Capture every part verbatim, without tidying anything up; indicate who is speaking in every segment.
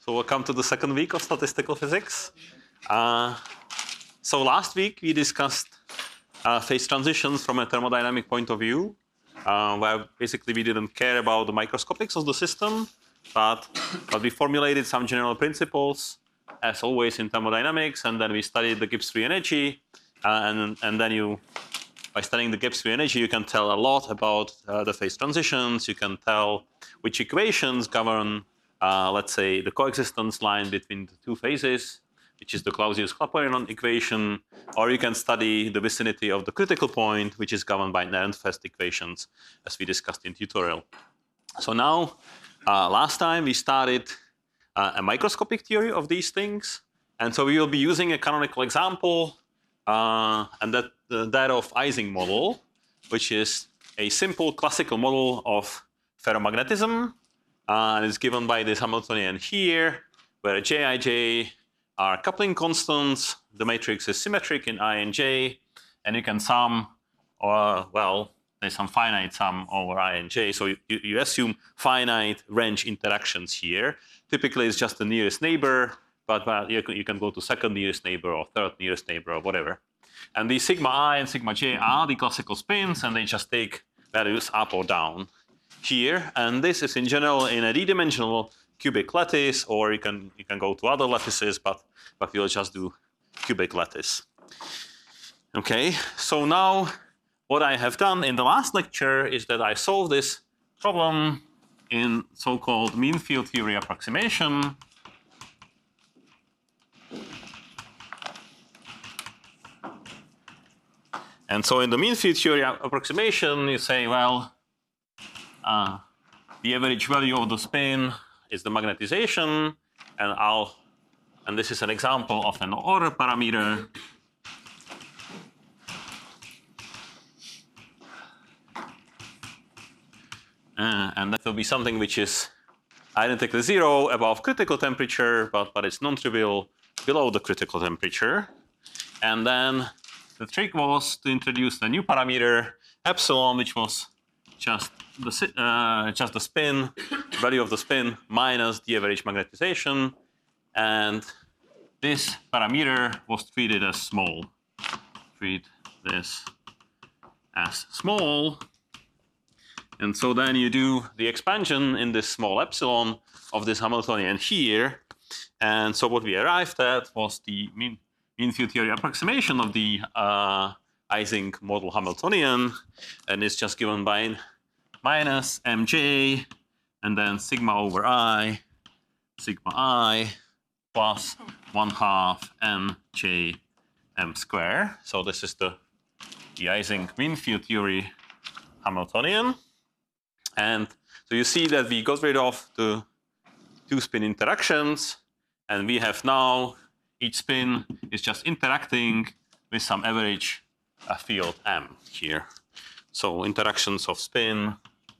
Speaker 1: So welcome to the second week of statistical physics. Uh, so last week we discussed uh, phase transitions from a thermodynamic point of view, uh, where basically we didn't care about the microscopics of the system, but, but we formulated some general principles, as always in thermodynamics, and then we studied the Gibbs free energy, uh, and, and then you, by studying the Gibbs free energy, you can tell a lot about uh, the phase transitions. You can tell which equations govern, uh, let's say, the coexistence line between the two phases, which is the Clausius-Clapeyron equation, or you can study the vicinity of the critical point, which is governed by Nernst equations, as we discussed in tutorial. So now, uh, last time we started uh, a microscopic theory of these things, and so we will be using a canonical example, uh, and that uh, that of Ising model, which is a simple classical model of ferromagnetism, uh, and it's given by this Hamiltonian here, where J I J are coupling constants. The matrix is symmetric in I and J, and you can sum, or well, there's some finite sum over I and J. So you, you assume finite range interactions here. Typically, it's just the nearest neighbor, but well, you, can, you can go to second nearest neighbor or third nearest neighbor or whatever. And the sigma I and sigma J are the classical spins, and they just take values up or down here. And this is in general in a d-dimensional cubic lattice, or you can you can go to other lattices, but but we'll just do cubic lattice. Okay, so now what I have done in the last lecture is that I solved this problem in so-called mean field theory approximation. And so in the mean field theory approximation, you say, well, uh, the average value of the spin is the magnetization, and I'll, and this is an example of an order parameter. Uh, and that will be something which is identically zero above critical temperature, but, but it's non-trivial below the critical temperature. And then the trick was to introduce a new parameter, epsilon, which was just the, uh, just the spin, value of the spin minus the average magnetization. And this parameter was treated as small. Treat this as small. And so then you do the expansion in this small epsilon of this Hamiltonian here. And so what we arrived at was the mean, mean field theory approximation of the uh, Ising model Hamiltonian. And it's just given by minus mj, and then sigma over I, sigma I, plus one half mj m square. So this is the, the Ising mean field theory Hamiltonian. And so you see that we got rid of the two spin interactions, and we have now each spin is just interacting with some average uh, field m here. So interactions of spin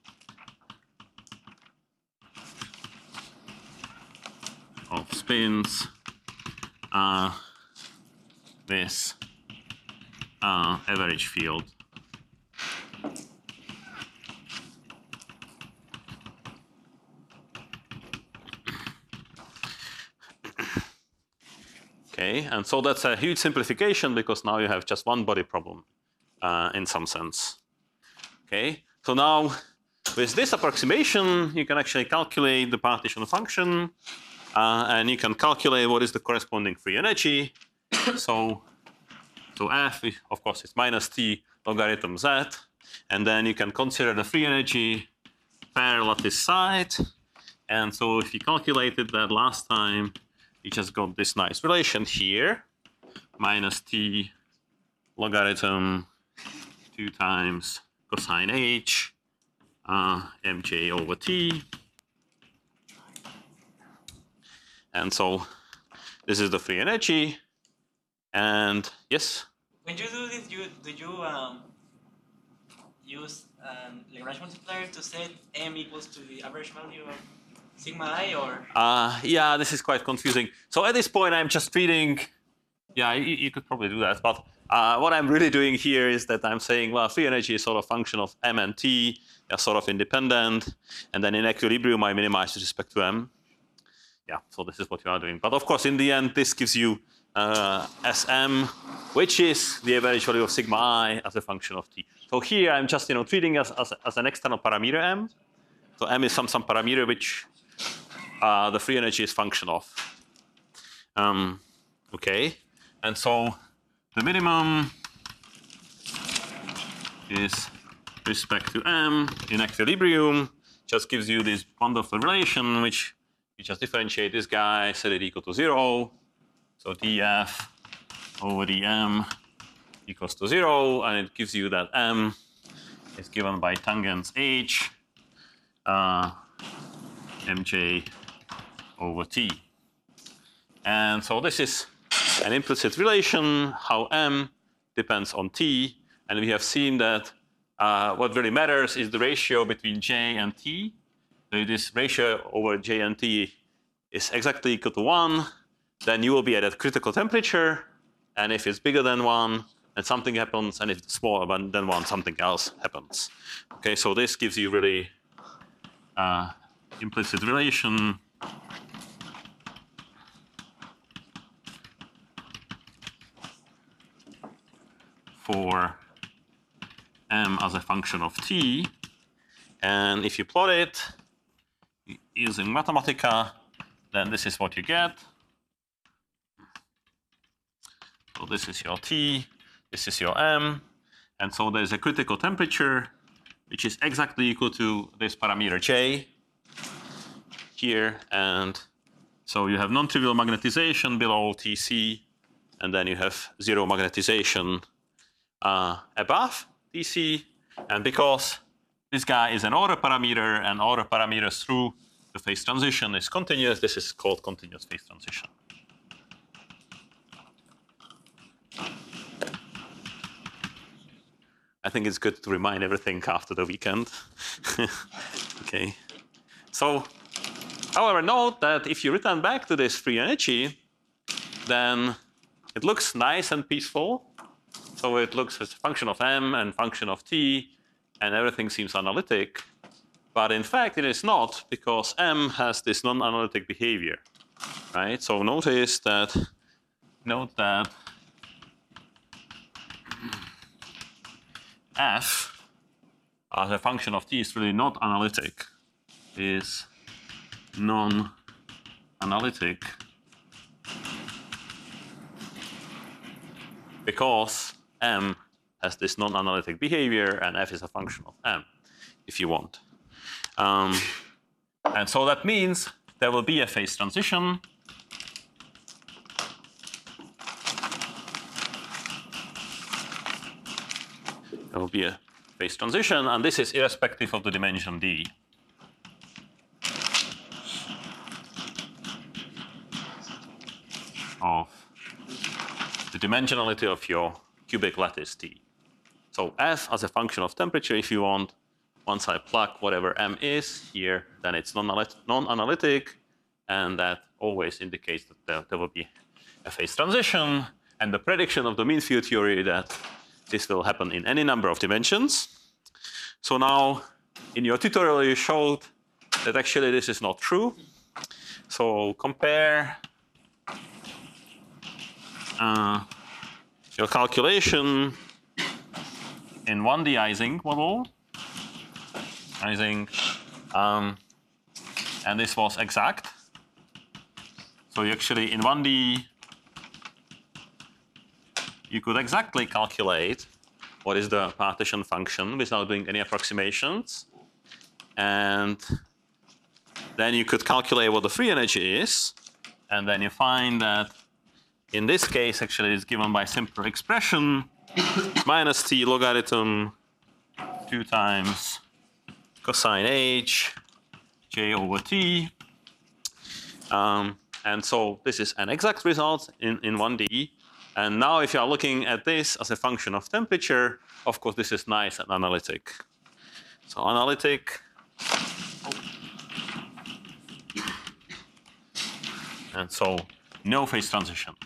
Speaker 1: of spins uh, with uh, average field. Okay, and so that's a huge simplification because now you have just one body problem uh, in some sense. Okay, so now with this approximation, you can actually calculate the partition function, uh, and you can calculate what is the corresponding free energy. so, so F, of course, is minus T logarithm Z, and then you can consider the free energy per lattice side. And so if you calculated that last time, you just got this nice relation here, minus T logarithm two times cosine H, uh, mj over T. And so this is the free energy. And yes?
Speaker 2: When you do this, you, do you um, use um, Lagrange multiplier to set m equals to the average value of sigma I, or?
Speaker 1: Uh, yeah, this is quite confusing. So at this point, I'm just treating, yeah, you, you could probably do that. But uh, what I'm really doing here is that I'm saying, well, free energy is sort of a function of m and t, they're sort of independent. And then in equilibrium, I minimize with respect to m. yeah, so this is what you are doing. But of course, in the end, this gives you uh, S M, which is the average value of sigma I as a function of t. So here I'm just you know treating as as, as an external parameter m. So m is some some parameter which uh, the free energy is function of. Um, okay, and so the minimum is respect to m in equilibrium. Just gives you this wonderful relation which you just differentiate this guy, set it equal to zero. So df over dm equals to zero, and it gives you that m is given by tangents h uh, mj over t. And so this is an implicit relation how m depends on t, and we have seen that uh, what really matters is the ratio between j and t. So this ratio over j and t is exactly equal to one, then you will be at a critical temperature, and if it's bigger than one, then something happens, and if it's smaller than one, something else happens. Okay, so this gives you really uh, implicit relation for m as a function of t, and if you plot it using Mathematica, then this is what you get. So this is your t, this is your m, and so there's a critical temperature which is exactly equal to this parameter j here, and so you have non-trivial magnetization below T C, and then you have zero magnetization uh, above T C, and because this guy is an order parameter, and order parameters through the phase transition is continuous, this is called continuous phase transition. I think it's good to remind everything after the weekend. Okay. So, however, note that if you return back to this free energy, then it looks nice and peaceful. So it looks as a function of m and function of t, and everything seems analytic. But in fact, it is not, because m has this non-analytic behavior, right? So notice that, note that f as a function of t is really not analytic, is non-analytic, because m has this non-analytic behavior, and f is a function of m, if you want. Um, and so that means there will be a phase transition. There will be a phase transition, and this is irrespective of the dimension d. Of the dimensionality of your cubic lattice t. So f as a function of temperature, if you want, once I plug whatever m is here, then it's non-analytic, and that always indicates that there, there will be a phase transition, and the prediction of the mean field theory that this will happen in any number of dimensions. So now, in your tutorial, you showed that actually this is not true. So compare uh, your calculation in one D Ising model, Ising, um, and this was exact. So you actually, in one D, you could exactly calculate what is the partition function without doing any approximations. And then you could calculate what the free energy is. And then you find that in this case, actually, it's given by simple expression, minus t logarithm two times cosine h j over t. Um, and so this is an exact result in, in one D. And now if you are looking at this as a function of temperature, of course this is nice and analytic. So analytic, and so no phase transition.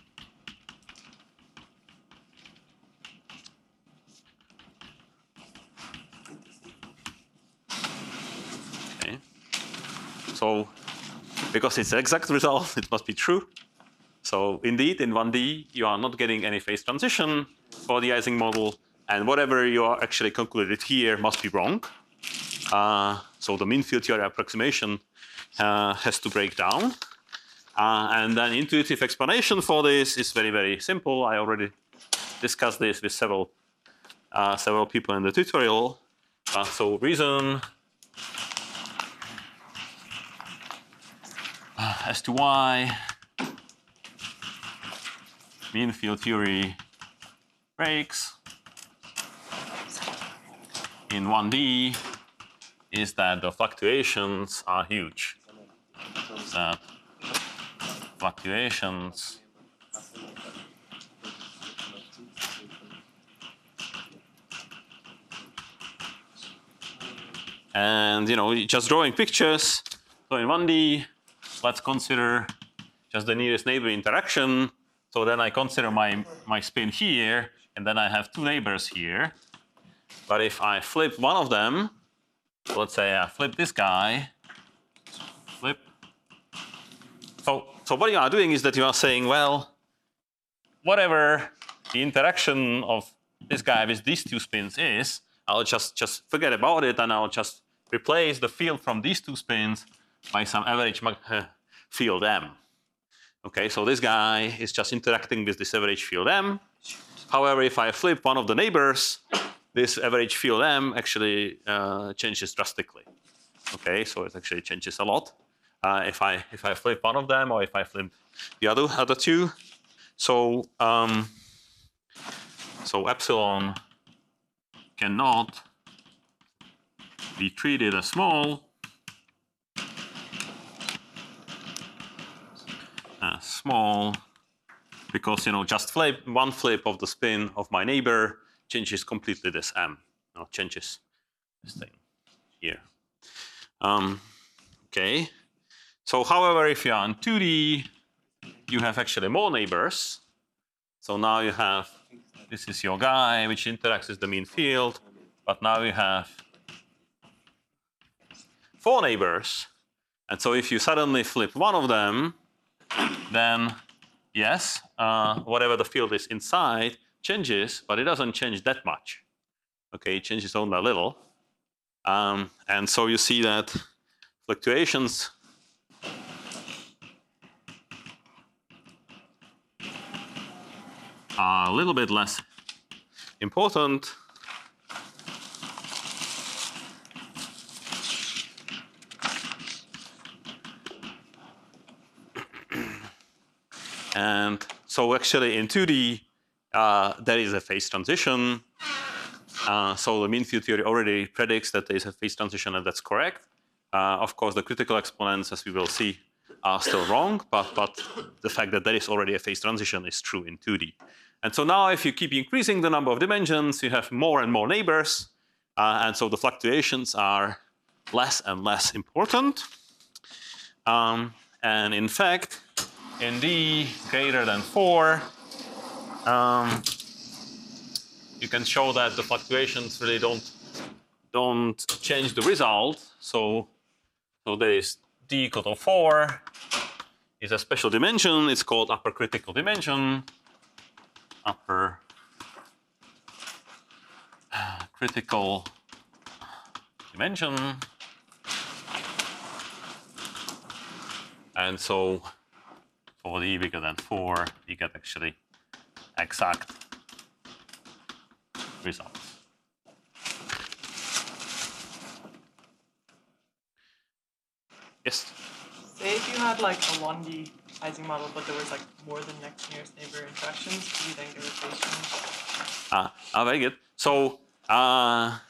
Speaker 1: Okay. So because it's the exact result, it must be true. So indeed, in one D, you are not getting any phase transition for the Ising model, and whatever you are actually concluded here must be wrong. Uh, so the mean field theory approximation uh, has to break down. Uh, and then intuitive explanation for this is very, very simple. I already discussed this with several, uh, several people in the tutorial. Uh, so reason uh, as to why mean field theory breaks in one D is that the fluctuations are huge. That fluctuations and you know, just drawing pictures. So in one D, let's consider just the nearest neighbor interaction. So then I consider my, my spin here, and then I have two neighbors here. But if I flip one of them, let's say I flip this guy, flip. So, so what you are doing is that you are saying, well, whatever the interaction of this guy with these two spins is, I'll just, just forget about it, and I'll just replace the field from these two spins by some average field M. Okay, so this guy is just interacting with this average field M. However, if I flip one of the neighbors, this average field M actually uh, changes drastically. Okay, so it actually changes a lot. Uh, if I if I flip one of them, or if I flip the other other two, so um, so epsilon cannot be treated as small as small because you know just flip one flip of the spin of my neighbor changes completely this M. You know, changes this thing here. Um, okay. So, however, if you are in two D, you have actually more neighbors. So now you have, this is your guy, which interacts with the mean field. But now you have four neighbors. And so if you suddenly flip one of them, then yes, uh, whatever the field is inside changes, but it doesn't change that much. Okay, it changes only a little. Um, and so you see that fluctuations are a little bit less important. And so actually in two D, uh, there is a phase transition. Uh, so the mean field theory already predicts that there is a phase transition, and that's correct. Uh, of course, the critical exponents, as we will see, are still wrong, but, but the fact that there is already a phase transition is true in two D. And so now if you keep increasing the number of dimensions, you have more and more neighbors, uh, and so the fluctuations are less and less important. Um, and in fact, in D greater than four, um, you can show that the fluctuations really don't, don't change the result. So, so there is D equal to four is a special dimension. It's called upper critical dimension. Upper uh, critical dimension. And so for D bigger than four, you get actually exact results. Yes?
Speaker 3: Say if you had like a one D Ising model, but there was like more than next nearest neighbor interactions, could you then get a phase change?
Speaker 1: Ah, ah, very good. So uh,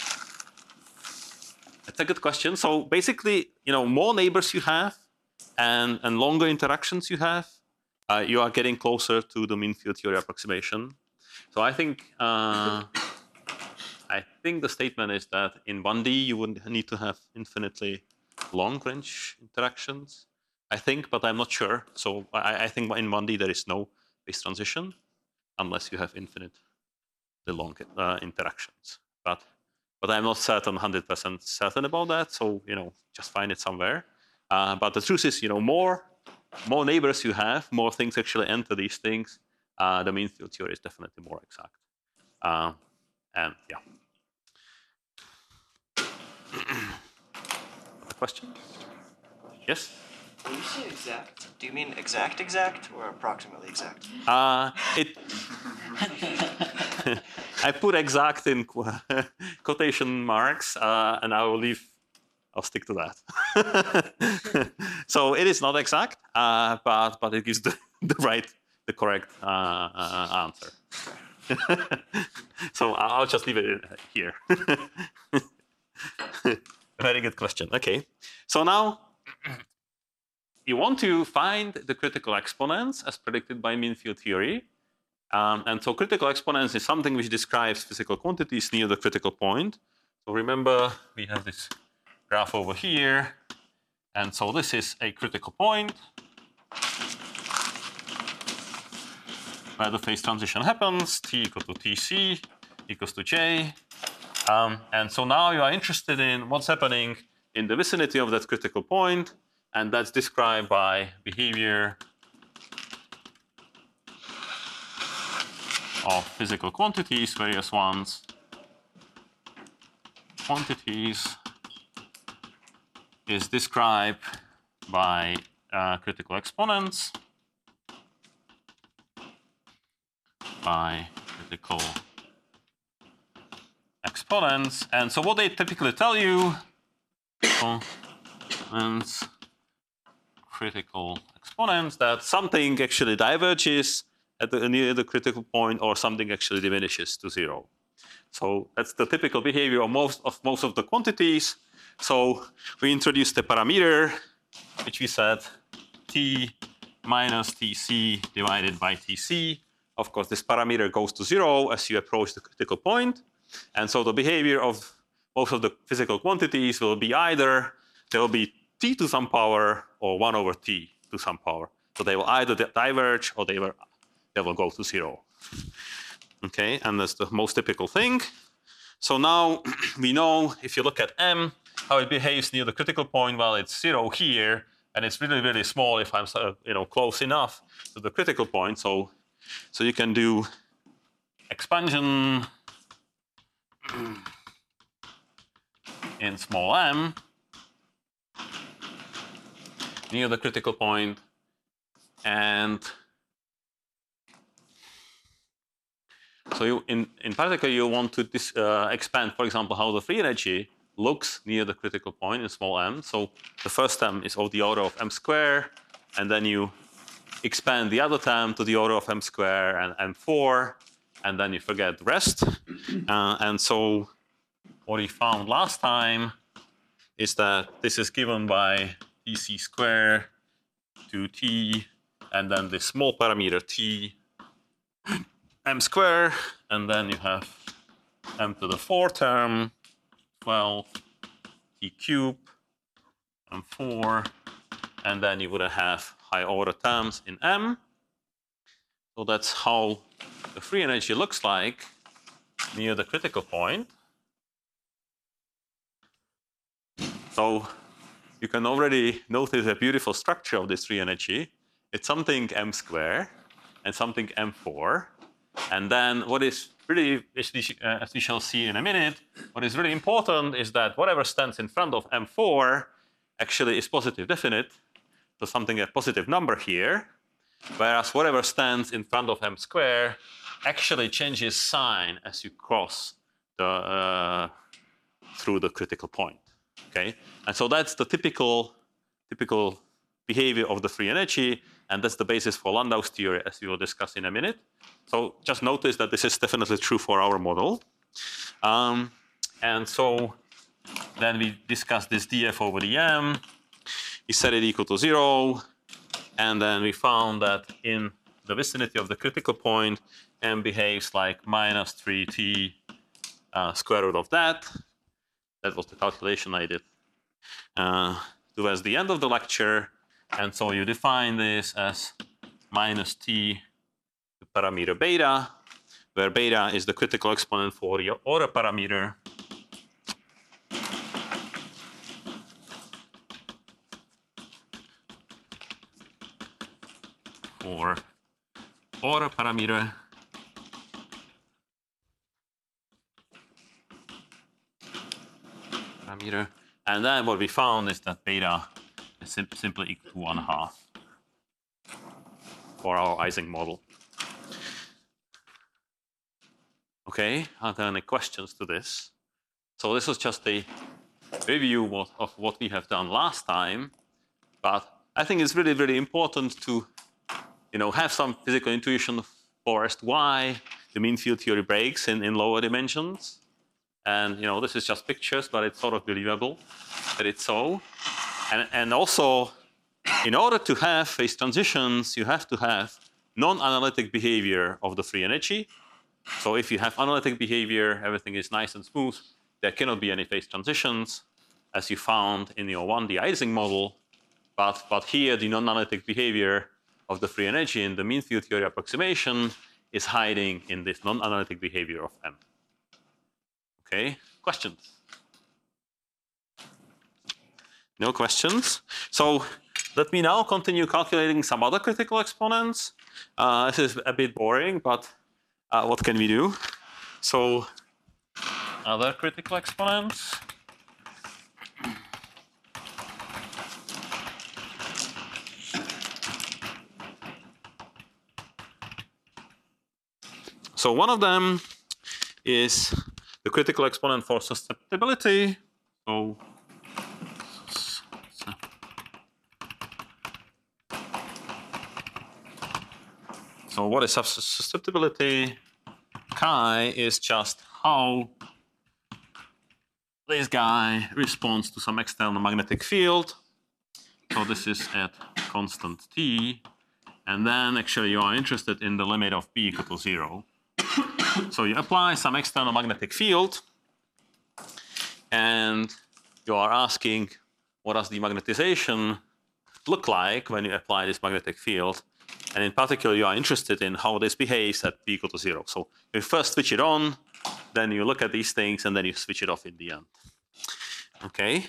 Speaker 1: that's a good question. So basically, you know, more neighbors you have and, and longer interactions you have, uh, you are getting closer to the mean field theory approximation. So I think uh, I think the statement is that in one D you wouldn't need to have infinitely long range interactions. I think, but I'm not sure. So I, I think in one D there is no phase transition unless you have infinitely long uh, interactions. But but I'm not certain, one hundred percent certain about that. So you know, just find it somewhere. Uh, but the truth is, you know, more, more neighbors you have, more things actually enter these things. Uh, the mean field theory is definitely more exact. Uh, and yeah. A question? Yes?
Speaker 4: When you say exact, do you mean exact exact or approximately exact?
Speaker 1: Uh, it. I put exact in qu quotation marks, uh, and I will leave. I'll stick to that. So it is not exact, uh, but but it gives the, the right, the correct uh, uh, answer. So I'll just leave it here. Very good question. Okay, so now you want to find the critical exponents as predicted by mean field theory. Um, and so critical exponents is something which describes physical quantities near the critical point. So remember, we have this graph over here. And so this is a critical point where the phase transition happens, t equal to tc equals to j. Um, and so now you are interested in what's happening in the vicinity of that critical point. And that's described by behavior of physical quantities, various ones. Quantities is described by uh, critical exponents, by critical exponents. And so what they typically tell you, exponents, critical exponents, that something actually diverges at the, near the critical point, or something actually diminishes to zero. So that's the typical behavior of most of most of the quantities. So we introduced a parameter, which we said t minus tc divided by tc. Of course, this parameter goes to zero as you approach the critical point. And so the behavior of most of the physical quantities will be either there will be t to some power or one over t to some power. So they will either diverge or they will, they will go to zero. Okay, and that's the most typical thing. So now we know if you look at M, how it behaves near the critical point. Well, it's zero here, and it's really, really small if I'm uh, you know, close enough to the critical point. So, so you can do expansion in small m near the critical point, and so you, in, in particular, you want to dis, uh, expand, for example, how the free energy looks near the critical point in small m. So the first term is of the order of m squared, and then you expand the other term to the order of m squared and m four, and then you forget the rest. Uh, and so what we found last time is that this is given by tc squared to t, and then this small parameter t m squared, and then you have m to the four term, twelve t cube, and four, and then you would have high order terms in m. So that's how the free energy looks like near the critical point. So you can already notice a beautiful structure of this free energy. It's something m squared and something m four. And then what is really, as we, uh, as we shall see in a minute, what is really important is that whatever stands in front of m four actually is positive definite, so something a positive number here, whereas whatever stands in front of m squared actually changes sign as you cross the uh, through the critical point. Okay, and so that's the typical typical behavior of the free energy, and that's the basis for Landau's theory, as we will discuss in a minute. So just notice that this is definitely true for our model. Um, and so then we discussed this df over dm. We set it equal to zero, and then we found that in the vicinity of the critical point, m behaves like minus three t uh, square root of that. That was the calculation I did uh, towards the end of the lecture. And so you define this as minus t to parameter beta, where beta is the critical exponent for your order parameter. or order parameter parameter, and then what we found is that beta is sim simply equal to one half for our Ising model. Okay, are there any questions to this? So this was just a review of, of what we have done last time, but I think it's really, really important to, you know, have some physical intuition for as to why the mean field theory breaks in, in lower dimensions. And, you know, this is just pictures, but it's sort of believable that it's so. And, and also, in order to have phase transitions, you have to have non-analytic behavior of the free energy. So if you have analytic behavior, everything is nice and smooth, there cannot be any phase transitions, as you found in your one D Ising model. But, but here, the non-analytic behavior of the free energy in the mean field theory approximation is hiding in this non-analytic behavior of M. Okay, questions? No questions? So let me now continue calculating some other critical exponents. Uh, this is a bit boring, but uh, what can we do? So other critical exponents. So one of them is the critical exponent for susceptibility. So, so what is susceptibility? Chi is just how this guy responds to some external magnetic field. So this is at constant t. And then actually you are interested in the limit of b equal to zero. So you apply some external magnetic field, and you are asking what does the magnetization look like when you apply this magnetic field. And in particular, you are interested in how this behaves at b equal to zero. So you first switch it on, then you look at these things, and then you switch it off in the end. Okay.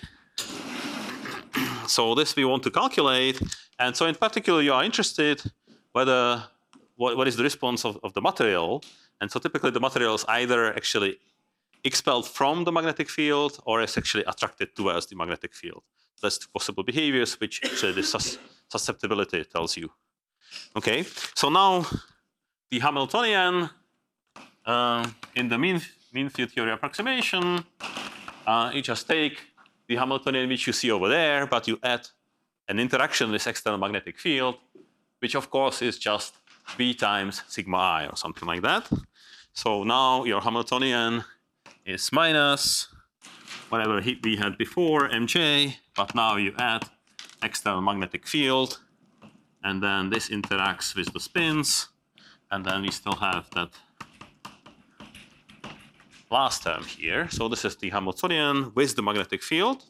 Speaker 1: So this we want to calculate. And so in particular, you are interested whether what, what is the response of, of the material. And so typically the material is either actually expelled from the magnetic field or is actually attracted towards the magnetic field. That's the possible behaviors which actually the sus susceptibility tells you. Okay, so now the Hamiltonian uh, in the mean, mean field theory approximation, uh, you just take the Hamiltonian which you see over there, but you add an interaction with external magnetic field, which of course is just b times sigma I or something like that. So now your Hamiltonian is minus whatever we had before, mj, but now you add external magnetic field, and then this interacts with the spins, and then we still have that last term here. So this is the Hamiltonian with the magnetic field.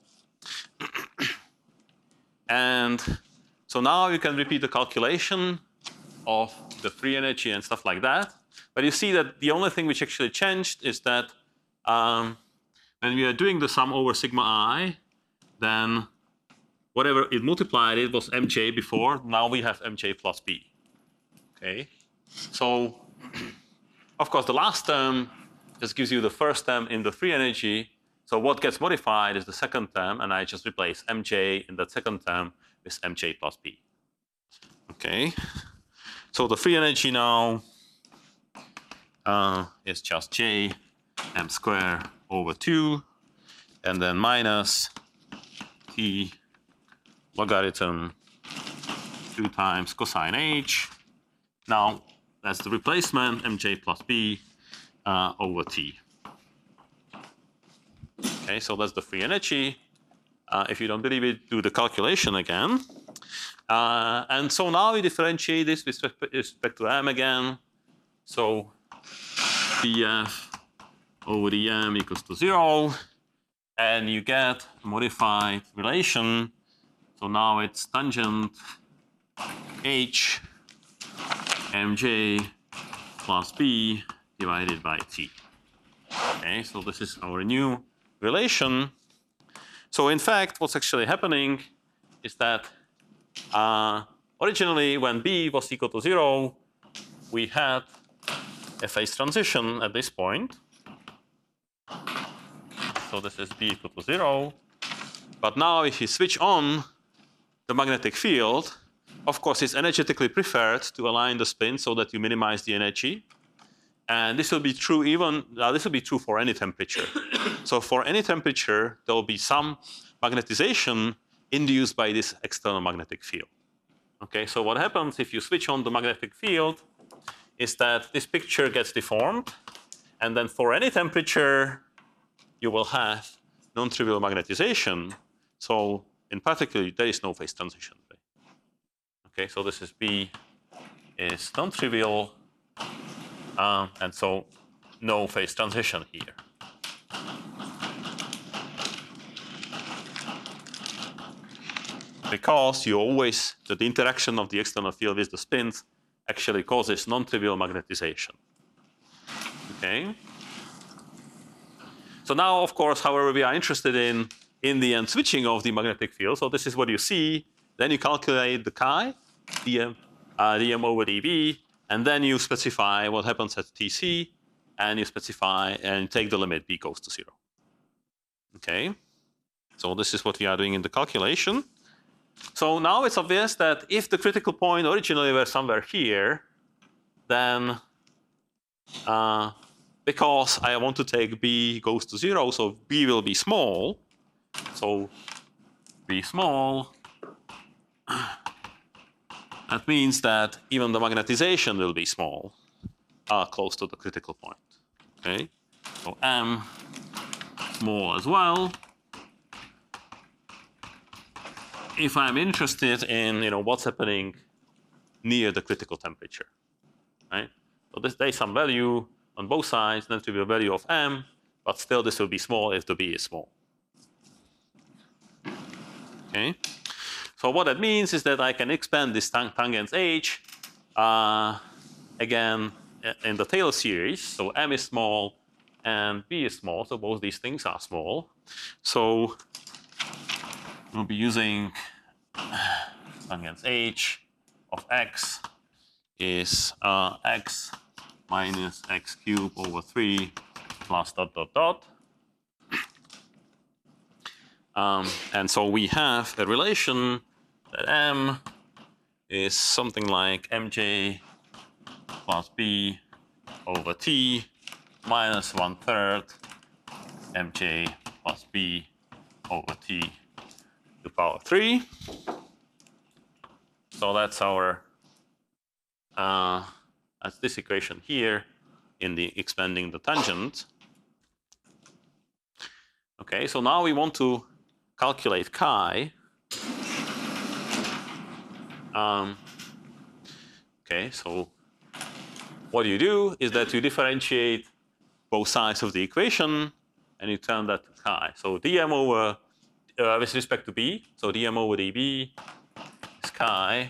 Speaker 1: And so now you can repeat the calculation of the free energy and stuff like that. But you see that the only thing which actually changed is that um, when we are doing the sum over sigma I, then whatever it multiplied, it was mj before. Now we have mj plus b. Okay. So, of course, the last term just gives you the first term in the free energy. So what gets modified is the second term, and I just replace mj in that second term with mj plus b. Okay. So the free energy now uh, is just j m squared over two, and then minus t logarithm two times cosine h. Now that's the replacement, mj plus b uh, over t. Okay, so that's the free energy. Uh, if you don't believe it, do the calculation again. Uh, and so now we differentiate this with respect to m again. So df over dm equals to zero. And you get a modified relation. So now it's tangent h mj plus b divided by t. Okay, so this is our new relation. So in fact, what's actually happening is that uh, originally, when B was equal to zero, we had a phase transition at this point. So this is B equal to zero. But now if you switch on the magnetic field, of course, it's energetically preferred to align the spin so that you minimize the energy. And this will be true even, uh, this will be true for any temperature. So for any temperature, there will be some magnetization induced by this external magnetic field. Okay, so what happens if you switch on the magnetic field is that this picture gets deformed. And then for any temperature, you will have non-trivial magnetization. So in particular, there is no phase transition. Okay, so this is B is non-trivial, um, and so no phase transition here. Because you always, that the interaction of the external field with the spins actually causes non-trivial magnetization. Okay. So now, of course, however, we are interested in, in the end, switching of the magnetic field. So this is what you see. Then you calculate the chi, dm, uh, dm over dB, and then you specify what happens at T C, and you specify and take the limit B goes to zero. Okay, so this is what we are doing in the calculation. So now it's obvious that if the critical point originally were somewhere here, then uh, because I want to take B goes to zero, so B will be small. So B small. That means that even the magnetization will be small, uh, close to the critical point. Okay, so M small as well. If I'm interested in, you know, what's happening near the critical temperature, right? So this, there's some value on both sides, then to be a value of M, but still this will be small if the B is small. Okay. So what that means is that I can expand this tang tangent H uh, again in the Taylor series. So M is small and B is small. So both these things are small. So we'll be using tangent H of X is uh, X minus X cubed over three plus dot dot dot. Um, and so we have a relation that M is something like Mj plus B over T minus one third Mj plus B over T to the power three. So that's our, uh, that's this equation here in the expanding the tangent. Okay, so now we want to calculate chi. Um, okay, so what you do is that you differentiate both sides of the equation and you turn that to chi. So dm over, uh, with respect to b, so dm over db is chi.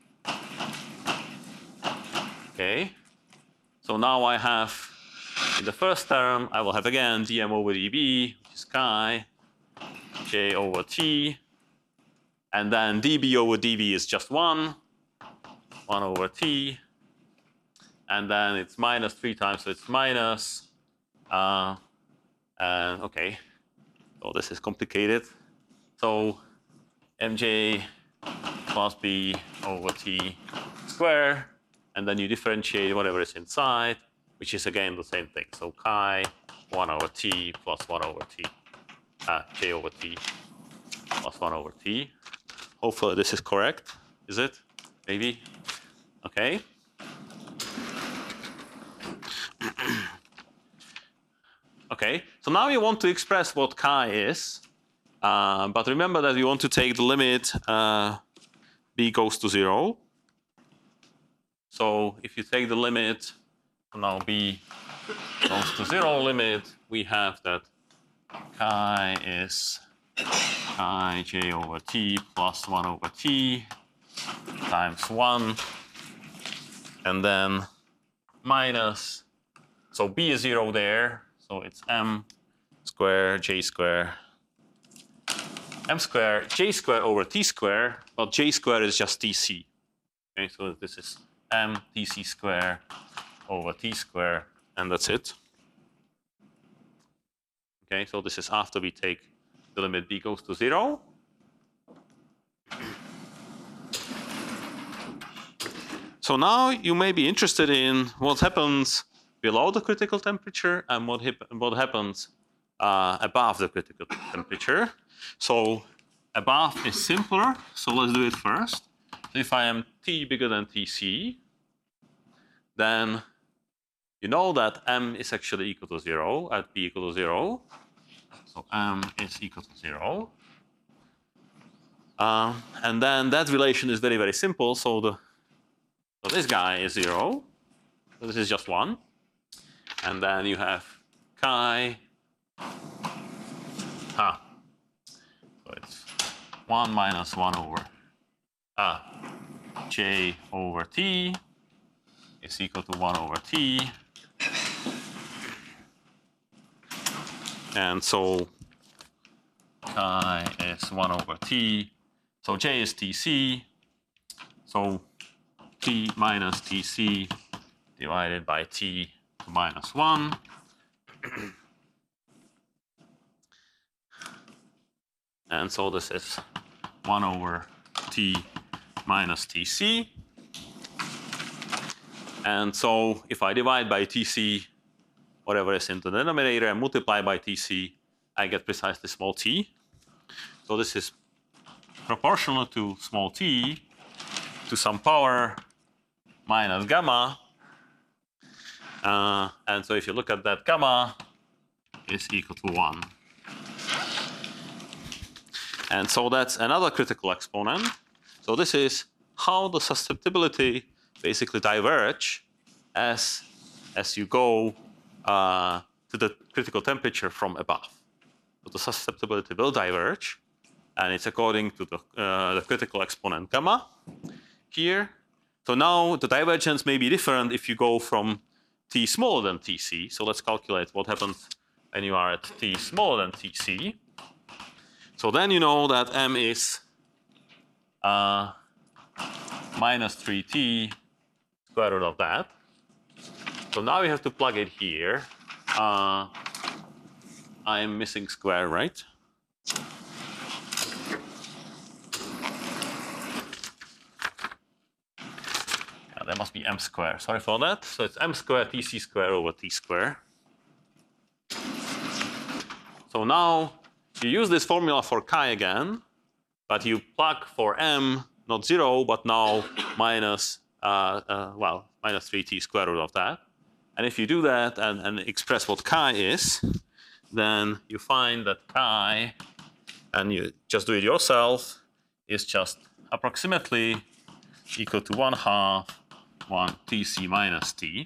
Speaker 1: Okay, so now I have, in the first term, I will have again dm over db, which is chi, j over t, and then dB over dV is just one, one over t, and then it's minus three times, so it's minus, uh, and okay, so this is complicated. So mj plus b over t square, and then you differentiate whatever is inside, which is again the same thing. So chi one over t plus one over t, uh, j over t plus one over t. Hopefully this is correct. Is it? Maybe? Okay. Okay, so now we want to express what chi is. Uh, but remember that we want to take the limit uh, b goes to zero. So if you take the limit, now b goes to zero limit, we have that chi is chi j over t plus one over t times one, and then minus, so b is zero there, so it's m square j square, m square j square over t square, but j square is just tc. Okay, so this is m tc square over t square, and that's it. Okay, so this is after we take the limit b goes to zero. So now you may be interested in what happens below the critical temperature and what, what happens uh, above the critical temperature. So above is simpler, so let's do it first. So if I am T bigger than T C, then you know that M is actually equal to zero at P equal to zero. So M is equal to zero. Uh, and then that relation is very, very simple. So, the, so this guy is zero. So this is just one. And then you have chi. Ah. So it's one minus one over ah, j over t is equal to one over t. And so chi is one over t. So j is tc. So t minus tc divided by t to minus one. And so this is one over t minus tc. And so if I divide by tc, whatever is in the denominator, and multiply by tc, I get precisely small t. So this is proportional to small t to some power minus gamma. Uh, and so if you look at that, gamma is equal to one. And so that's another critical exponent. So this is how the susceptibility basically diverge as, as you go uh, to the critical temperature from above. So the susceptibility will diverge, and it's according to the, uh, the critical exponent gamma here. So now the divergence may be different if you go from t smaller than tc. So let's calculate what happens when you are at t smaller than tc. So then you know that m is uh, minus three t square root of that. So now we have to plug it here. Uh, I'm missing square, right? Yeah, there must be m square. Sorry for that. So it's m square tc square over t square. So now you use this formula for chi again, but you plug for m not zero, but now minus uh, uh, well minus three t square root of that. And if you do that and, and express what chi is, then you find that chi, and you just do it yourself, is just approximately equal to one half one tc minus t.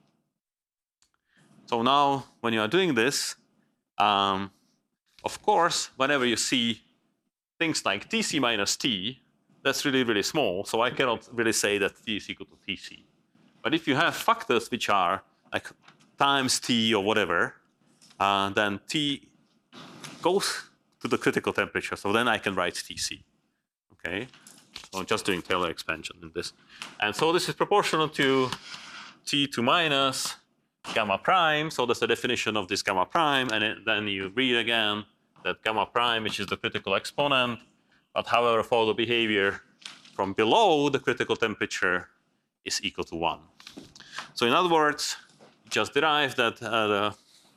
Speaker 1: So now when you are doing this, um, of course, whenever you see things like tc minus t, that's really, really small. So I cannot really say that t is equal to tc. But if you have factors which are like times t or whatever, uh, then t goes to the critical temperature. So then I can write tc. Okay, so just doing Taylor expansion in this. And so this is proportional to t to minus gamma prime. So that's the definition of this gamma prime. And it, then you read again that gamma prime, which is the critical exponent, but however for the behavior from below the critical temperature is equal to one. So in other words, just derive that uh, the,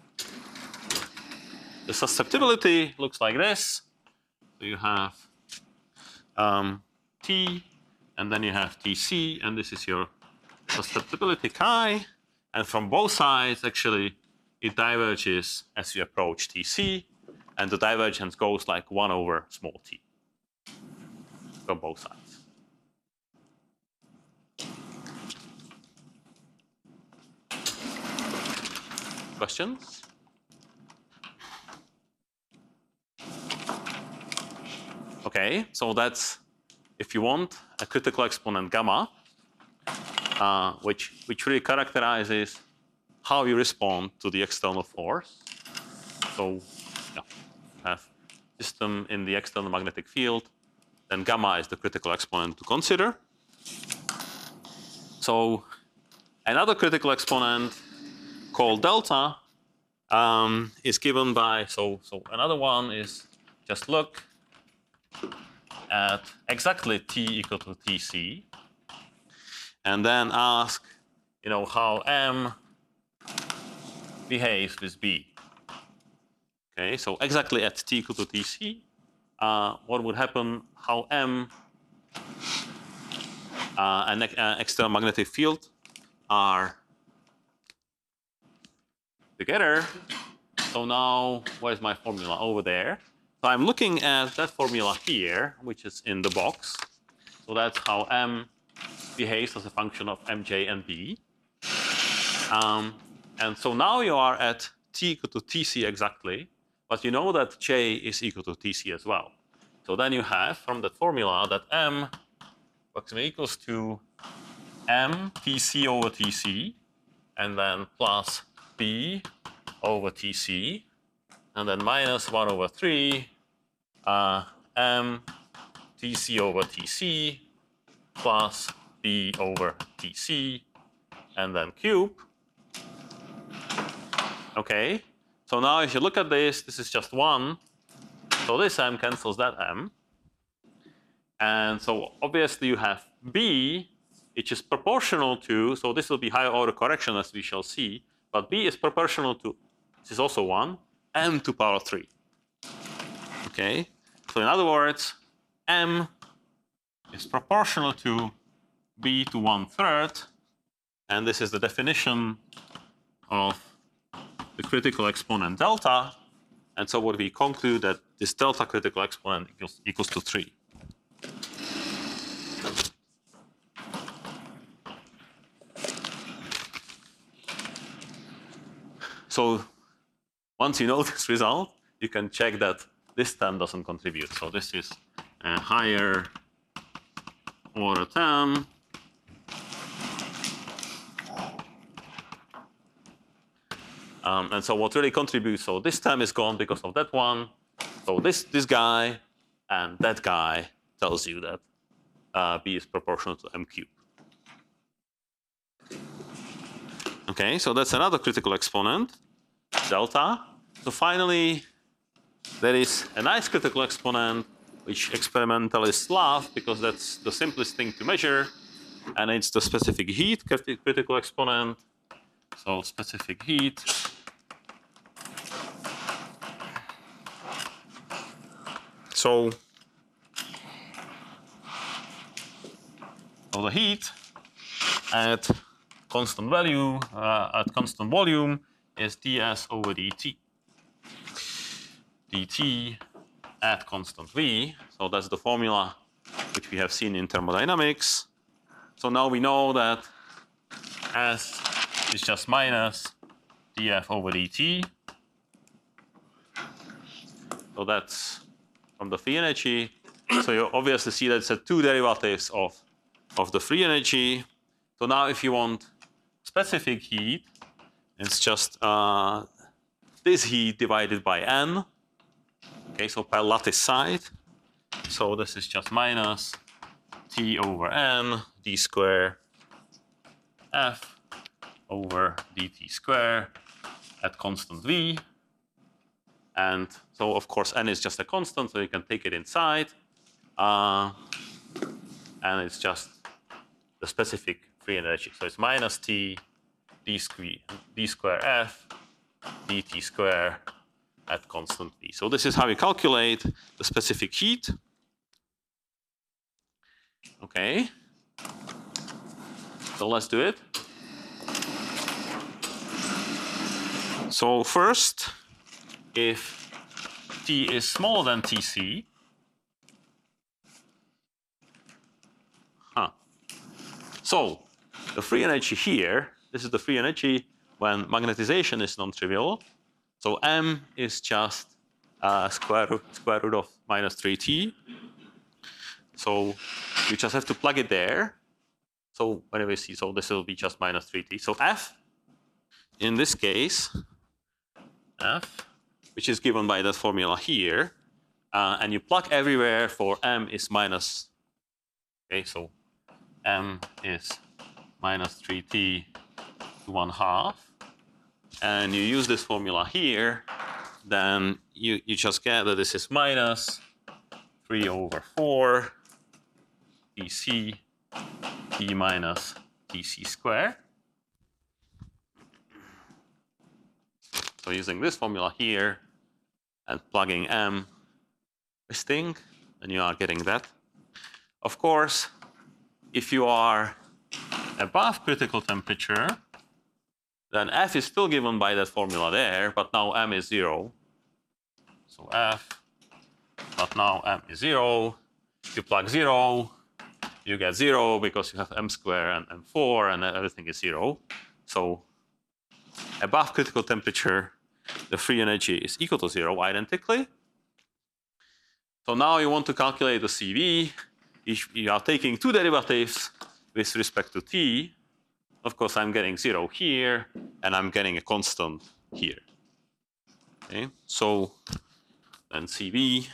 Speaker 1: the susceptibility looks like this. So you have um, T, and then you have Tc, and this is your susceptibility chi. And from both sides, actually, it diverges as you approach Tc, and the divergence goes like one over small t from both sides. Questions? Okay, so that's, if you want, a critical exponent gamma, uh, which, which really characterizes how you respond to the external force. So yeah, you have system in the external magnetic field, then gamma is the critical exponent to consider. so another critical exponent called delta um, is given by, so, so another one is just look at exactly t equal to tc, and then ask, you know, how m behaves with b. Okay, so exactly at t equal to tc, uh, what would happen, how m uh, and uh, external magnetic field are together. So now, where's my formula? Over there. So I'm looking at that formula here, which is in the box. So that's how m behaves as a function of mj and b. Um, and so now you are at t equal to tc exactly, but you know that j is equal to tc as well. So then you have from that formula that m approximately equals to m tc over tc, and then plus b over tc, and then minus one over three uh, m tc over tc plus b over tc, and then cube. Okay, so now if you look at this, this is just one. So this m cancels that m. And so obviously you have b, which is proportional to, so this will be higher order correction as we shall see, but b is proportional to, this is also one, m to power three. Okay, so in other words, m is proportional to b to one third, and this is the definition of the critical exponent delta. And so what we conclude that this delta critical exponent equals, equals to three. So once you know this result, you can check that this term doesn't contribute. So this is a higher order term. Um, and so what really contributes, so this term is gone because of that one. So this, this guy and that guy tells you that uh, b is proportional to m cubed. Okay, so that's another critical exponent, delta. So finally, there is a nice critical exponent which experimentalists love because that's the simplest thing to measure, and it's the specific heat critical exponent. So specific heat. So, so the heat at constant value, uh, at constant volume is ds over dt. dt at constant v. So that's the formula which we have seen in thermodynamics. So now we know that S is just minus df over dt. So that's from the free energy. So you obviously see that it's a two derivatives of, of the free energy. So now if you want specific heat, it's just uh, this heat divided by n. Okay, so per lattice side. So this is just minus T over n d square f over dt square at constant v. And so, of course, n is just a constant, so you can take it inside. Uh, and it's just the specific free energy. So it's minus t d square, d square f dt square at constant v. So this is how we calculate the specific heat. Okay. So let's do it. So first, if T is smaller than T C, huh. So the free energy here, this is the free energy when magnetization is non-trivial. So M is just uh, square root, square root of minus three T. So you just have to plug it there. So whenever you see, so this will be just minus three T. So F, in this case, F, which is given by that formula here, uh, and you plug everywhere for M is minus, okay, so M is minus three t to one half, and you use this formula here, then you, you just get that this is minus three over four tc t minus tc squared. So using this formula here and plugging m this thing, and you are getting that. Of course, if you are above critical temperature, then F is still given by that formula there, but now m is zero. So F, but now m is zero. You plug zero, you get zero because you have m squared and m four, and everything is zero. So above critical temperature, the free energy is equal to zero identically. So now you want to calculate the C V. If you are taking two derivatives with respect to t, of course I'm getting zero here, and I'm getting a constant here. Okay, so then C V,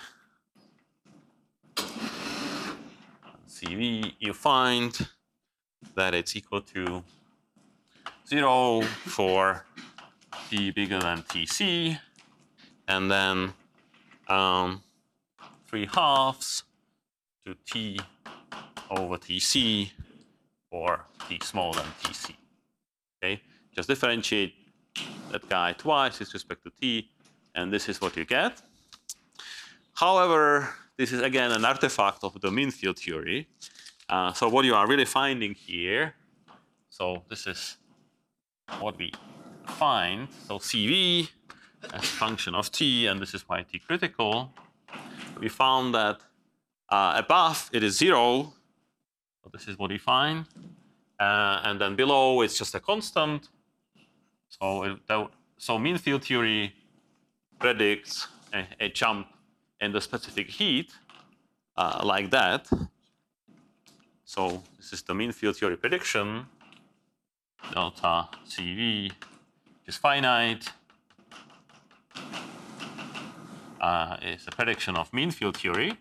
Speaker 1: C V, you find that it's equal to zero for t bigger than Tc, and then um, three halves to t over Tc for t smaller than Tc. Okay, just differentiate that guy twice with respect to t, and this is what you get. However, this is again an artifact of the mean field theory. Uh, so what you are really finding here, so this is what we find. So C V as a function of t, and this is why t critical. We found that uh, above it is zero. So this is what we find, uh, and then below it's just a constant. So it, so mean field theory predicts a, a jump in the specific heat uh, like that. So this is the mean field theory prediction. Delta C V is finite. Uh, is a prediction of mean field theory.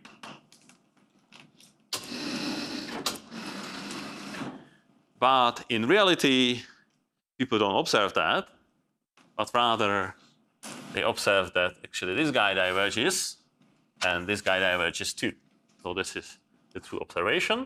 Speaker 1: But in reality, people don't observe that, but rather they observe that actually this guy diverges and this guy diverges too. So this is the true observation.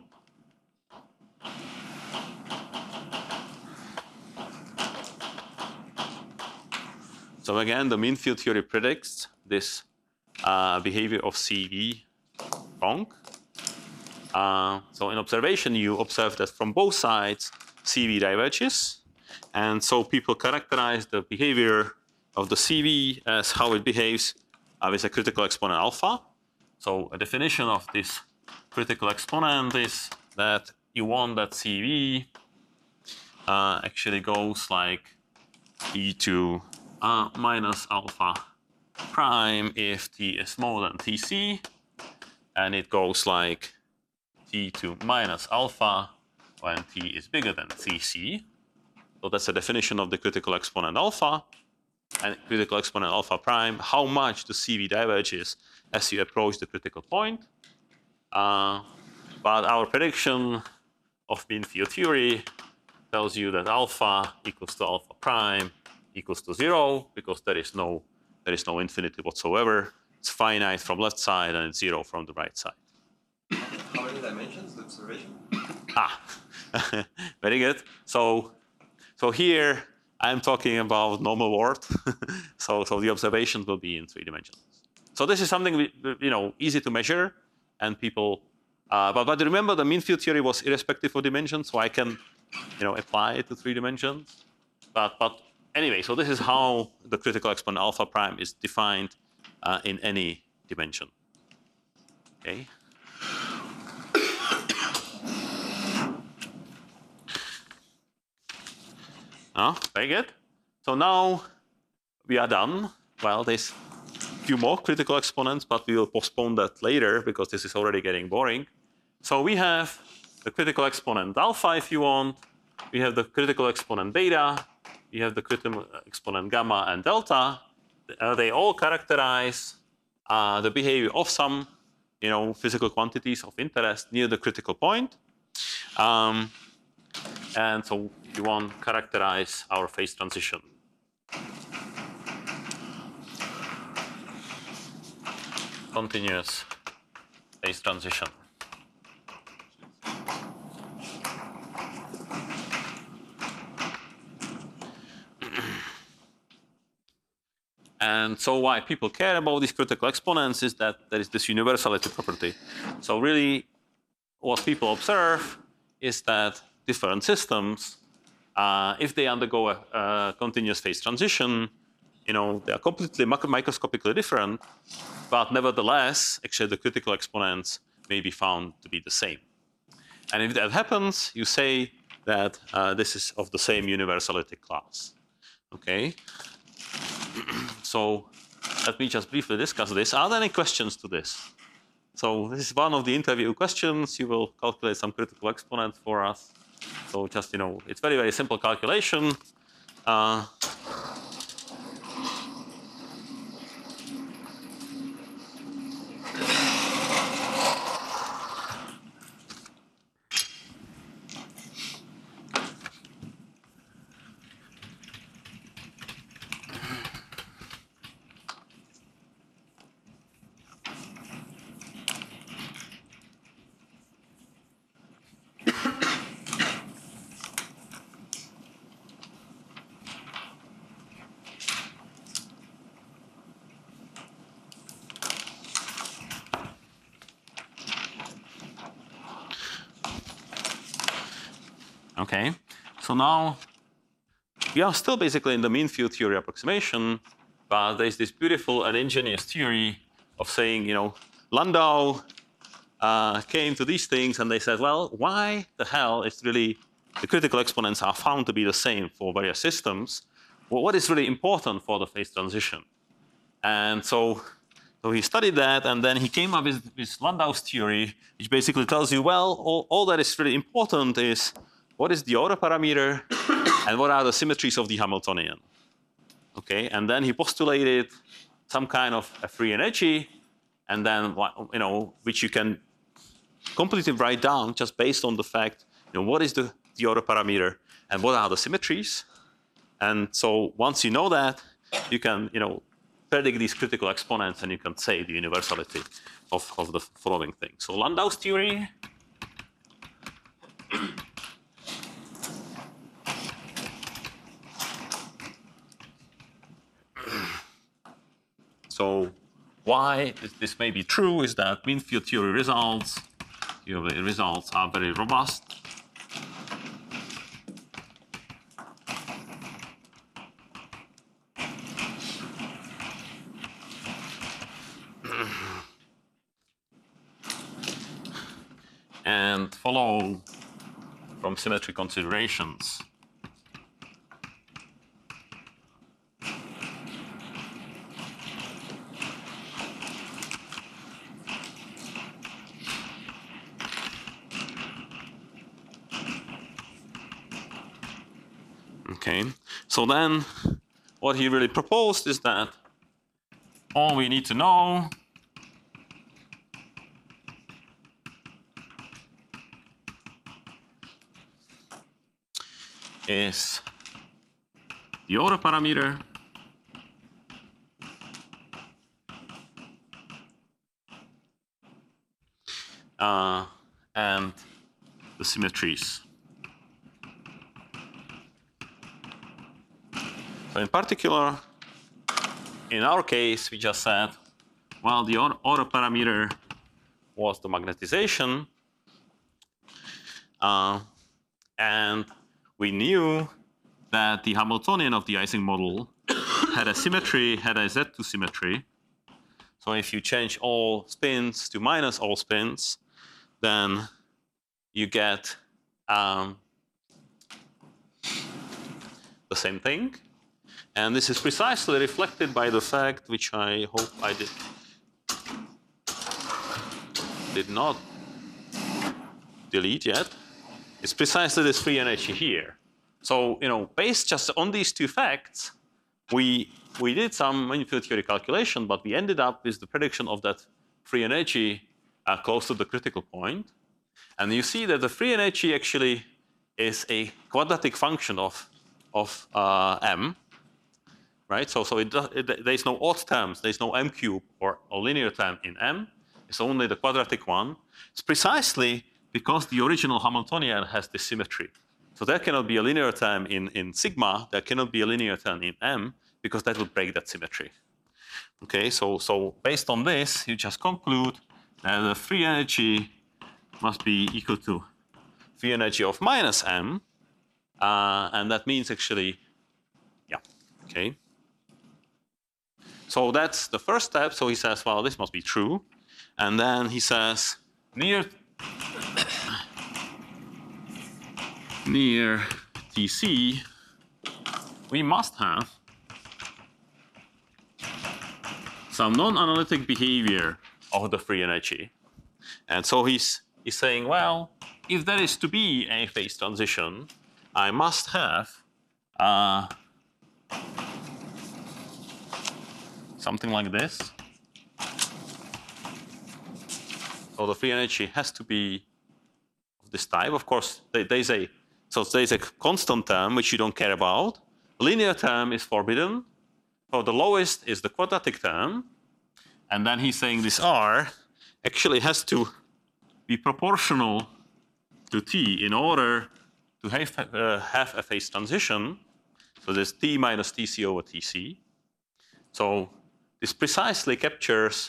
Speaker 1: So again, the mean field theory predicts this uh, behavior of C V wrong. Uh, so in observation, you observe that from both sides, C V diverges. And so people characterize the behavior of the C V as how it behaves uh, with a critical exponent alpha. So a definition of this critical exponent is that you want that C V uh, actually goes like e to uh, minus alpha prime if t is smaller than Tc, and it goes like t to minus alpha when t is bigger than Tc. So that's the definition of the critical exponent alpha. And critical exponent alpha prime, how much the C V diverges as you approach the critical point. Uh, but our prediction of mean field theory tells you that alpha equals to alpha prime equals to zero, because there is no there is no infinity whatsoever. It's finite from left side and it's zero from the right side.
Speaker 5: How many dimensions, the observation?
Speaker 1: Ah, very good. So, so here I'm talking about normal world. so, so the observation will be in three dimensions. So this is something we, you know easy to measure, and people. Uh, but but remember, the mean field theory was irrespective of dimensions, so I can, you know, apply it to three dimensions. But but anyway, so this is how the critical exponent alpha prime is defined uh, in any dimension. Okay. Oh, very good. So now we are done. Well, there's a few more critical exponents, but we will postpone that later because this is already getting boring. So we have the critical exponent alpha, if you want. We have the critical exponent beta. We have the critical exponent gamma and delta. Uh, they all characterize uh, the behavior of some, you know, physical quantities of interest near the critical point. Um, And so you want to characterize our phase transition. Continuous phase transition. And so why people care about these critical exponents is that there is this universality property. So really what people observe is that different systems, uh, if they undergo a, a continuous phase transition, you know, they are completely microscopically different, but nevertheless, actually the critical exponents may be found to be the same. And if that happens, you say that uh, this is of the same universality class. Okay. So let me just briefly discuss this. Are there any questions to this? So this is one of the interview questions. You will calculate some critical exponents for us. So just, you know, it's very, very simple calculation. Uh, Okay, so now we are still basically in the mean field theory approximation, but there's this beautiful and ingenious theory of saying, you know, Landau uh, came to these things and they said, well, why the hell is really the critical exponents are found to be the same for various systems? Well, what is really important for the phase transition? And so, so he studied that, and then he came up with, with Landau's theory, which basically tells you, well, all, all that is really important is what is the order parameter and what are the symmetries of the Hamiltonian. Okay, and then he postulated some kind of a free energy, and then, you know, which you can completely write down just based on the fact, you know, what is the, the order parameter and what are the symmetries. And so once you know that, you can, you know, predict these critical exponents and you can say the universality of, of the following thing. So Landau's theory. So why this may be true is that mean field theory results, you know, the results are very robust. And follow from symmetry considerations. Okay, so then what he really proposed is that all we need to know is the order parameter uh, and the symmetries. So in particular, in our case, we just said, well, the order parameter was the magnetization, uh, and we knew that the Hamiltonian of the Ising model had a symmetry, had a Z two symmetry. So if you change all spins to minus all spins, then you get um, the same thing. And this is precisely reflected by the fact, which I hope I did, did not delete yet. It's precisely this free energy here. So, you know, based just on these two facts, we, we did some mean field theory calculation, but we ended up with the prediction of that free energy uh, close to the critical point. And you see that the free energy actually is a quadratic function of of uh, m, right? So so it, does, it, there's no odd terms, there's no m cube or a linear term in m. It's only the quadratic one. It's precisely because the original Hamiltonian has this symmetry. So there cannot be a linear term in in sigma. There cannot be a linear term in m because that would break that symmetry. Okay, so so based on this, you just conclude that the free energy must be equal to free energy of minus m, uh, and that means actually, yeah, okay. So that's the first step. So he says, well, this must be true, and then he says near near T C, we must have some non-analytic behavior of the free energy. And so he's, he's saying, well, if there is to be a phase transition, I must have uh, something like this. So the free energy has to be of this type. Of course, there's a, so there's a constant term which you don't care about. Linear term is forbidden. So the lowest is the quadratic term, and then he's saying this R actually has to be proportional to T in order to have, uh, have a phase transition. So there's T minus T C over T C. So this precisely captures,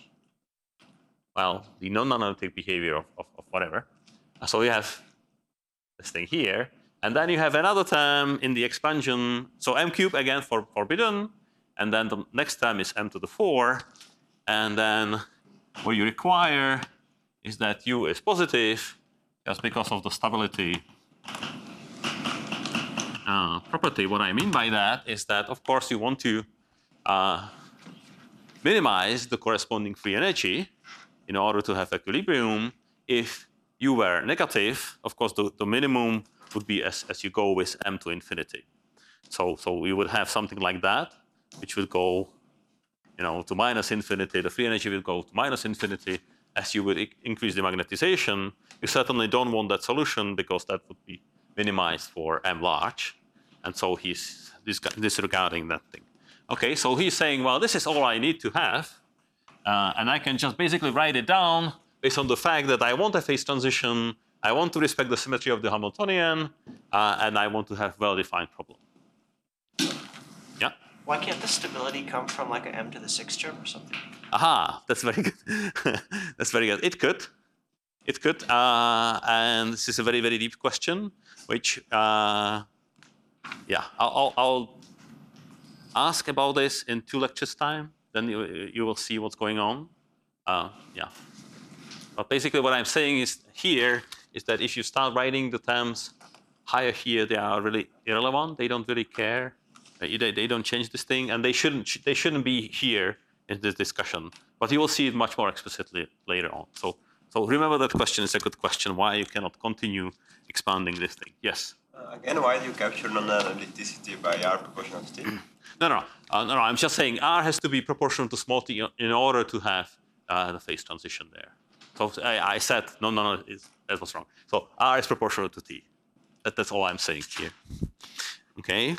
Speaker 1: well, the non-analytic behavior of, of, of whatever. So we have this thing here, and then you have another term in the expansion. So m cubed again for forbidden. And then the next term is m to the four. And then what you require is that u is positive just because of the stability uh, property. What I mean by that is that, of course, you want to uh, minimize the corresponding free energy in order to have equilibrium. If u were negative, of course, the, the minimum would be as, as you go with m to infinity. So, so we would have something like that, which would go, you know, to minus infinity. The free energy will go to minus infinity as you would increase the magnetization. You certainly don't want that solution because that would be minimized for m large, and so he's disregarding that thing. Okay, so he's saying, well, this is all I need to have, uh, and I can just basically write it down based on the fact that I want a phase transition, I want to respect the symmetry of the Hamiltonian, uh, and I want to have well-defined problem. Yeah.
Speaker 4: Why can't the stability come from like an m to the sixth term or something?
Speaker 1: Aha, that's very good. That's very good. It could. It could. Uh, and this is a very, very deep question, which, uh, yeah, I'll, I'll, I'll ask about this in two lectures' time. Then you, you will see what's going on. Uh, yeah. But basically what I'm saying is here is that if you start writing the terms higher here, they are really irrelevant. They don't really care. They, they don't change this thing, and they shouldn't they shouldn't be here in this discussion. But you will see it much more explicitly later on. So so remember that question is a good question. Why you cannot continue expanding this thing? Yes.
Speaker 5: Uh, again, why do you capture non-analyticity by R proportional to T?
Speaker 1: No, no, uh, no, no. I'm just saying R has to be proportional to small t in order to have uh, the phase transition there. So I, I said no, no, no. It's, that was wrong. So R is proportional to T. That, that's all I'm saying here. Okay.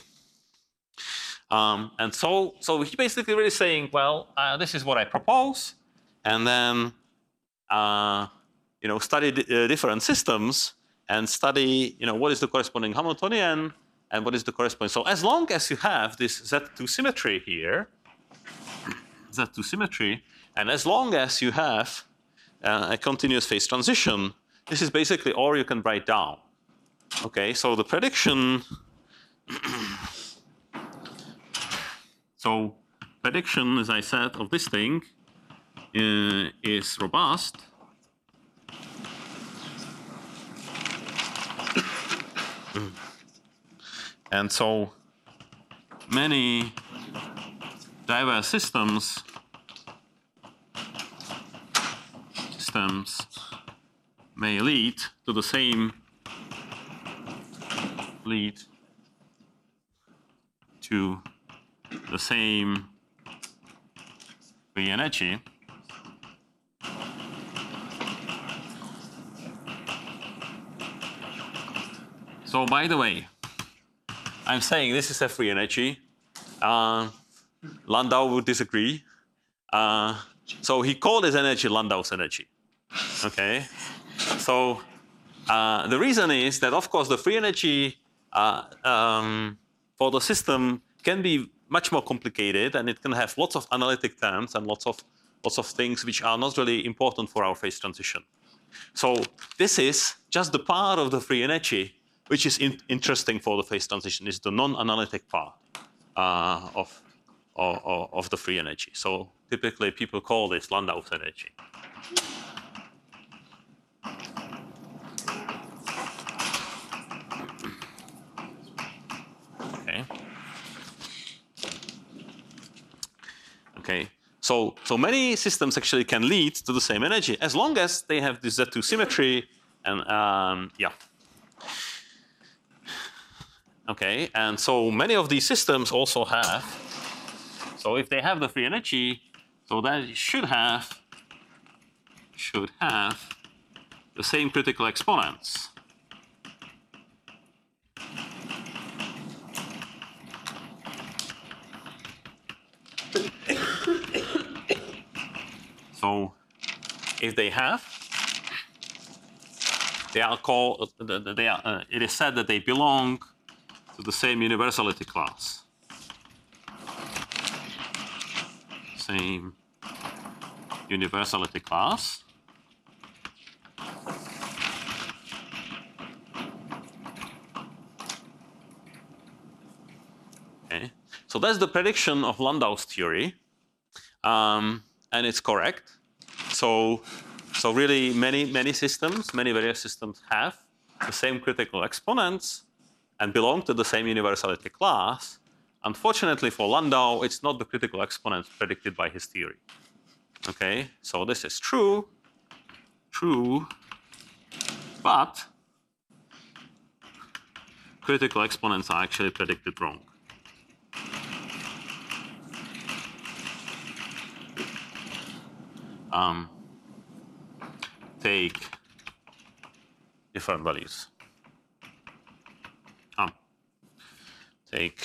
Speaker 1: Um, and so, so he's basically really saying, well, uh, this is what I propose, and then, uh, you know, study uh, different systems and study, you know, what is the corresponding Hamiltonian and what is the corresponding. So as long as you have this Z two symmetry here, Z two symmetry, and as long as you have uh, a continuous phase transition, this is basically all you can write down. Okay, so the prediction. So prediction, as I said, of this thing uh, is robust. And so many diverse systems systems may lead to the same lead to the same free energy. So by the way, I'm saying this is a free energy. Uh, Landau would disagree. Uh, so he called his energy Landau's energy. Okay. So uh, the reason is that, of course, the free energy uh, um, for the system can be much more complicated, and it can have lots of analytic terms and lots of lots of things which are not really important for our phase transition. So this is just the part of the free energy which is in interesting for the phase transition. Is the non-analytic part uh, of, of of the free energy. So typically people call this Landau's energy. Okay. Okay. So, so many systems actually can lead to the same energy as long as they have this Z two symmetry, and um, yeah. Okay, and so many of these systems also have. So if they have the free energy, so that should have should have the same critical exponents. So if they have, they are called, they are, uh, it is said that they belong to the same universality class. Same universality class. Okay, so that's the prediction of Landau's theory. Um, and it's correct. So, so really many, many systems, many various systems have the same critical exponents and belong to the same universality class. Unfortunately for Landau, it's not the critical exponents predicted by his theory. Okay, so this is true, true, but critical exponents are actually predicted wrong. Um, take different values. Um, take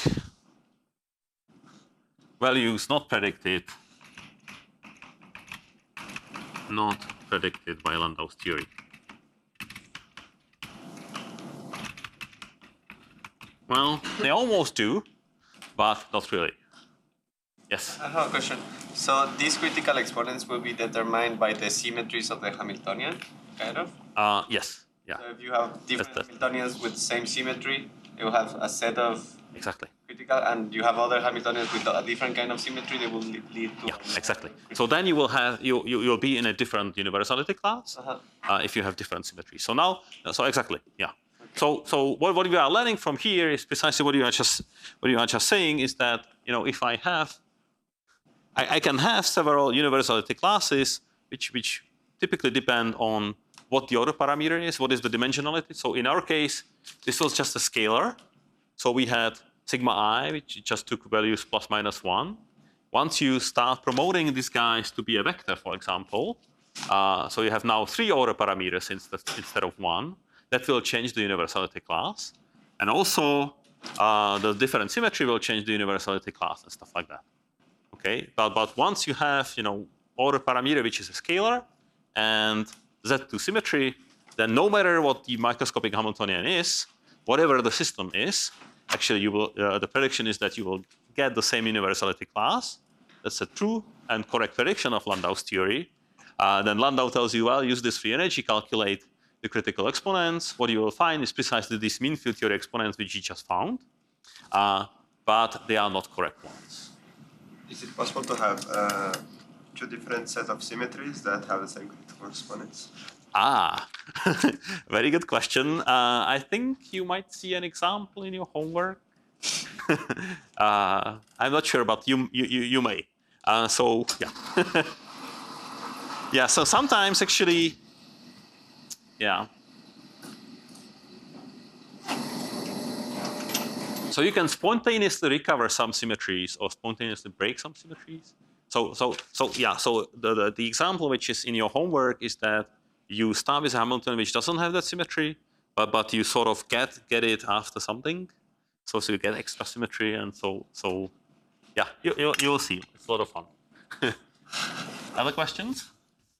Speaker 1: values not predicted, not predicted by Landau's theory. Well, they almost do, but not really. Yes?
Speaker 5: I have a question. So these critical exponents will be determined by the symmetries of the Hamiltonian, kind of?
Speaker 1: Uh, yes. Yeah.
Speaker 5: So if you have different
Speaker 1: That's the-
Speaker 5: Hamiltonians with the same symmetry, you will have a set of
Speaker 1: Exactly.
Speaker 5: critical, and you have other Hamiltonians with a different kind of symmetry, they will lead, lead to...
Speaker 1: Yeah, exactly. So then you will have you you you'll be in a different universality class
Speaker 5: Uh-huh.
Speaker 1: uh, if you have different symmetry. So now, so exactly, yeah. So so what what we are learning from here is precisely what you are just what you are just saying is that, you know, if I have I, I can have several universality classes which which typically depend on what the order parameter is, what is the dimensionality. So in our case, this was just a scalar. So we had sigma I, which just took values plus minus one. Once you start promoting these guys to be a vector, for example, uh, so you have now three order parameters instead, instead of one, that will change the universality class. And also, uh, the different symmetry will change the universality class and stuff like that. Okay, but, but once you have, you know, order parameter, which is a scalar, and Z two symmetry, then no matter what the microscopic Hamiltonian is, whatever the system is, actually you will, uh, the prediction is that you will get the same universality class. That's a true and correct prediction of Landau's theory. Uh, then Landau tells you, well, use this free energy, calculate the critical exponents. What you will find is precisely these mean field theory exponents which you just found, uh, but they are not correct ones.
Speaker 5: Is it possible to have uh, two different sets of symmetries that have the same critical exponents?
Speaker 1: Ah, very good question. Uh, I think you might see an example in your homework. uh, I'm not sure, but you you you, you may. Uh, so yeah, yeah. So sometimes actually, yeah. So you can spontaneously recover some symmetries or spontaneously break some symmetries. So so so yeah. So the the, the example which is in your homework is that you start with a Hamiltonian which doesn't have that symmetry, but but you sort of get get it after something, so so you get extra symmetry, and so so yeah, you you you will see. It's a lot of fun. Other questions?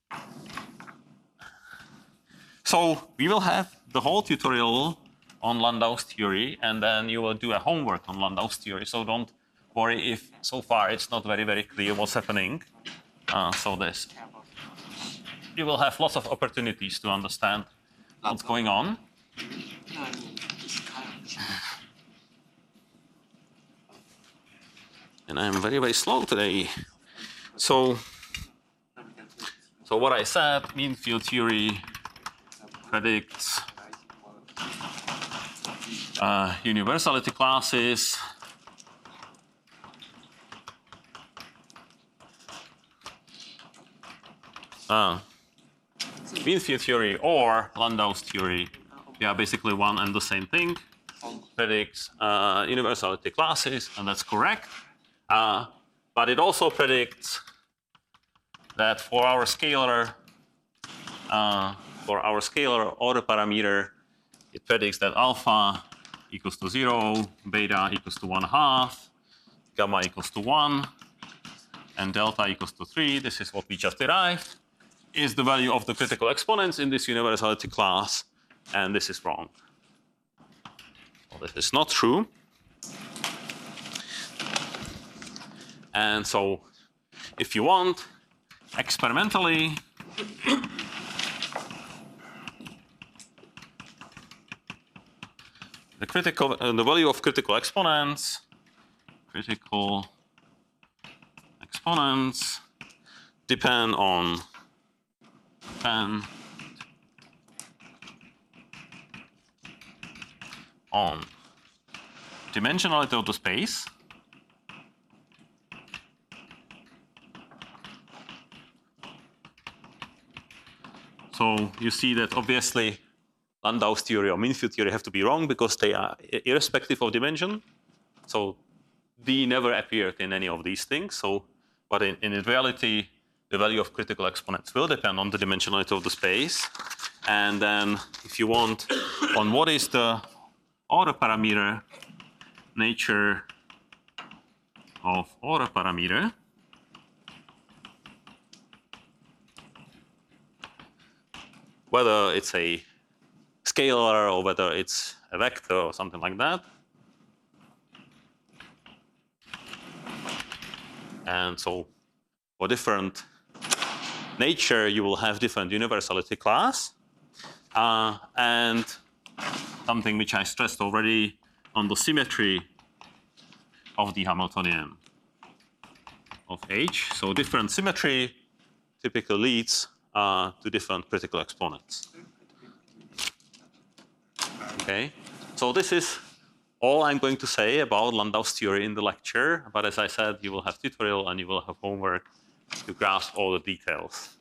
Speaker 1: So we will have the whole tutorial on Landau's theory, and then you will do a homework on Landau's theory. So don't worry if so far it's not very very clear what's happening. Uh, so this, you will have lots of opportunities to understand what's going on. And I'm very very slow today. So, so what I said, mean field theory predicts uh, universality classes. Uh, mean field theory or Landau's theory, they are basically one and the same thing. Predicts uh, universality classes, and that's correct. Uh, but it also predicts that for our scalar, uh, for our scalar order parameter, it predicts that alpha equals to zero, beta equals to one half, gamma equals to one, and delta equals to three. This is what we just derived. Is the value of the critical exponents in this universality class, and this is wrong. Well, this is not true. And so, if you want, experimentally, the critical, uh, the value of critical exponents, critical exponents depend on depend on dimensionality of the space. So you see that obviously Landau's theory or mean field theory have to be wrong because they are irrespective of dimension. So D never appeared in any of these things. So, but in, in reality, the value of critical exponents will depend on the dimensionality of the space. And then if you want, on what is the order parameter, nature of order parameter, whether it's a scalar or whether it's a vector or something like that. And so for different nature, you will have different universality class. Uh, and something which I stressed already on the symmetry of the Hamiltonian of H. So different symmetry typically leads uh, to different critical exponents. Okay, so this is all I'm going to say about Landau's theory in the lecture. But as I said, you will have tutorial and you will have homework to grasp all the details.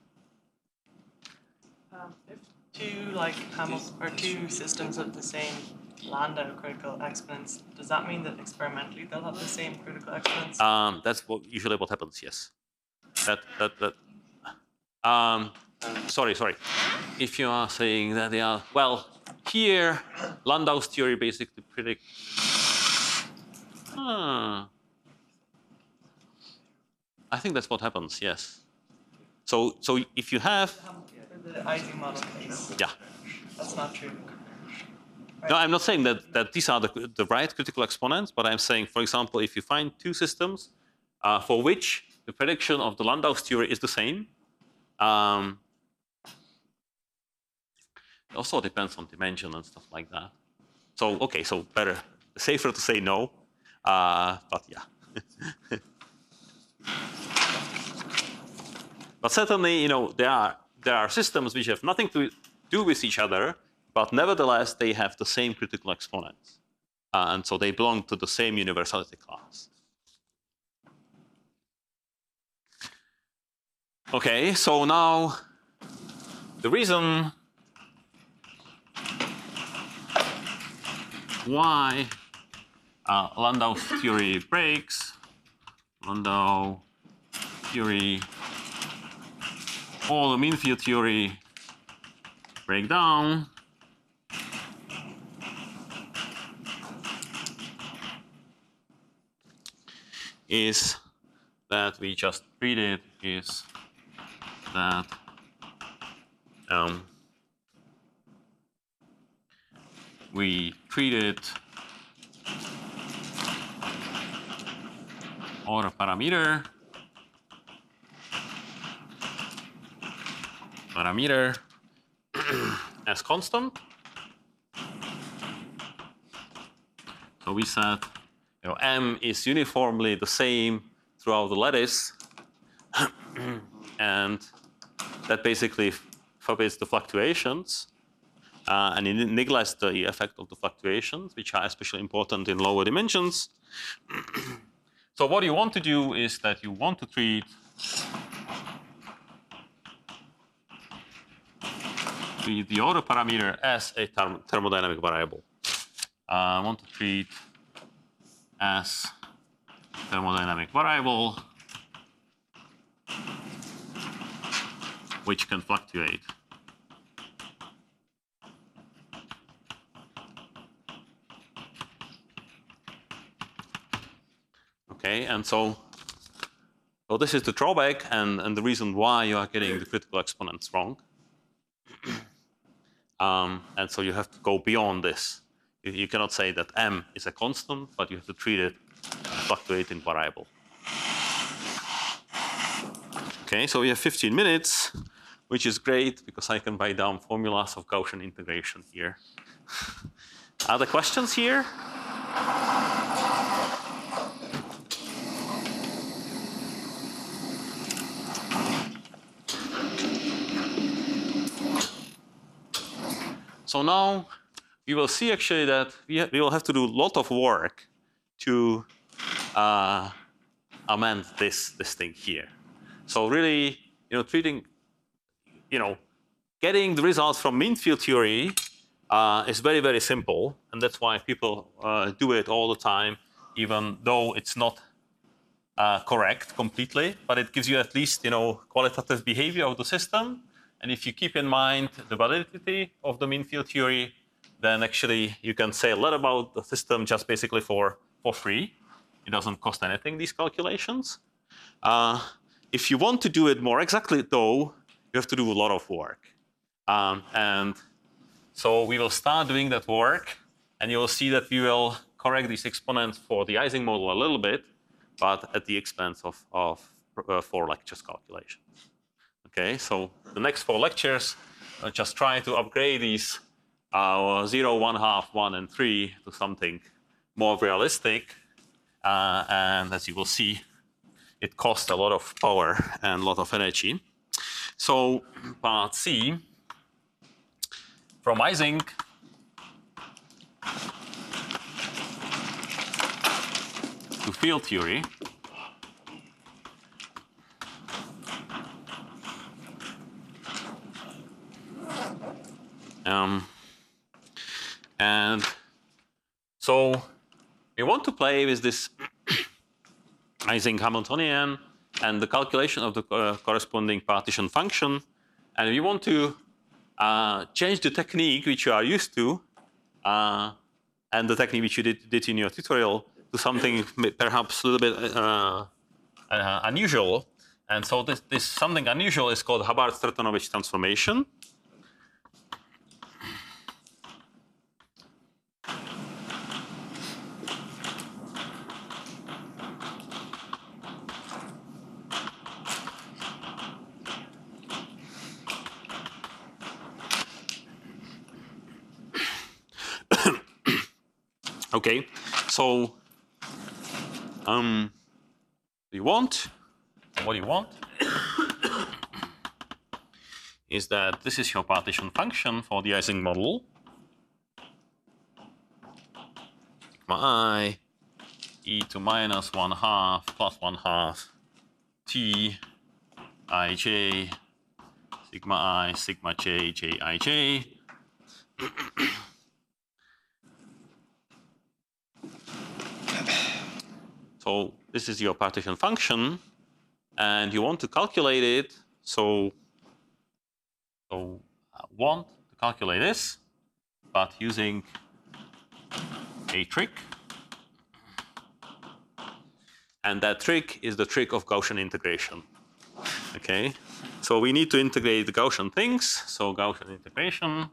Speaker 3: Um, if two like Hamilton or two systems of the same Landau critical exponents, does that mean that experimentally they'll have the same critical exponents?
Speaker 1: Um, that's what usually what happens. Yes. That that that. Um, sorry, sorry. If you are saying that they are well, here Landau's theory basically predicts. Huh. I think that's what happens. Yes. So so if you have.
Speaker 3: The Ising model case.
Speaker 1: Yeah.
Speaker 3: That's not true.
Speaker 1: No, I'm not saying that, that these are the, the right critical exponents, but I'm saying, for example, if you find two systems uh, for which the prediction of the Landau's theory is the same, um, it also depends on dimension and stuff like that. So, okay, so better, safer to say no, uh, but yeah. But certainly, you know, there are, there are systems which have nothing to do with each other, but nevertheless, they have the same critical exponents. Uh, and so they belong to the same universality class. Okay, so now the reason why uh, Landau's theory breaks, Landau theory, all the mean field theory break down, is that we just treated is that um, we treated order parameter parameter as constant. So we said, you know, M is uniformly the same throughout the lattice, and that basically forbids the fluctuations, uh, and it neglects the effect of the fluctuations, which are especially important in lower dimensions. So what you want to do is that you want to treat the, the order parameter as a therm thermodynamic variable. I uh, want to treat as thermodynamic variable which can fluctuate. Okay, and so, so this is the drawback and, and the reason why you are getting the critical exponents wrong. um, and so you have to go beyond this. You, you cannot say that M is a constant, but you have to treat it as a fluctuating variable. Okay, so we have fifteen minutes, which is great because I can write down formulas of Gaussian integration here. Other questions here? So now we will see actually that we, we will have to do a lot of work to uh, amend this, this thing here. So really, you know, treating, you know, getting the results from mean field theory uh, is very, very simple. And that's why people uh, do it all the time, even though it's not uh, correct completely. But it gives you at least, you know, qualitative behavior of the system. And if you keep in mind the validity of the mean field theory, then actually you can say a lot about the system just basically for, for free. It doesn't cost anything, these calculations. Uh, if you want to do it more exactly, though, you have to do a lot of work. Um, and so we will start doing that work, and you will see that we will correct these exponents for the Ising model a little bit, but at the expense of, of uh, four lectures calculations. Okay, so the next four lectures, uh, just try to upgrade these uh, zero, one half, one, and three to something more realistic. Uh, and as you will see, it costs a lot of power and a lot of energy. So part C, from Ising to field theory. Um, and so we want to play with this Ising Hamiltonian and the calculation of the uh, corresponding partition function. And we want to uh, change the technique which you are used to uh, and the technique which you did, did in your tutorial to something perhaps a little bit uh, uh, unusual. And so this, this something unusual is called Hubbard-Stratonovich transformation. Okay, so um, you want, what you want is that this is your partition function for the Ising model. Sigma I e to minus one half plus one half t ij sigma I sigma j j ij. So this is your partition function, and you want to calculate it. So, so I want to calculate this, but using a trick. And that trick is the trick of Gaussian integration. Okay, so we need to integrate the Gaussian things. So Gaussian integration.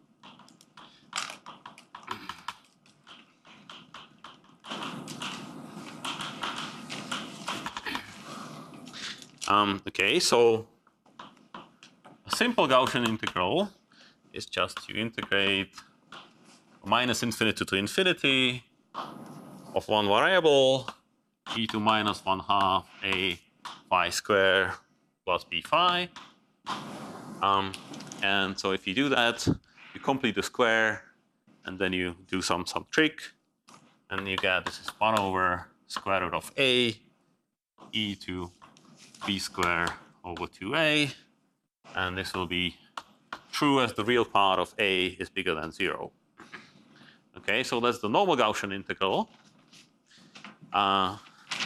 Speaker 1: Um, okay, so a simple Gaussian integral is just you integrate minus infinity to infinity of one variable, e to minus one half a phi square plus b phi. Um, and so if you do that, you complete the square, and then you do some some trick, and you get this is one over square root of a e to b square over two a, and this will be true as the real part of a is bigger than zero. Okay, so that's the normal Gaussian integral. Uh,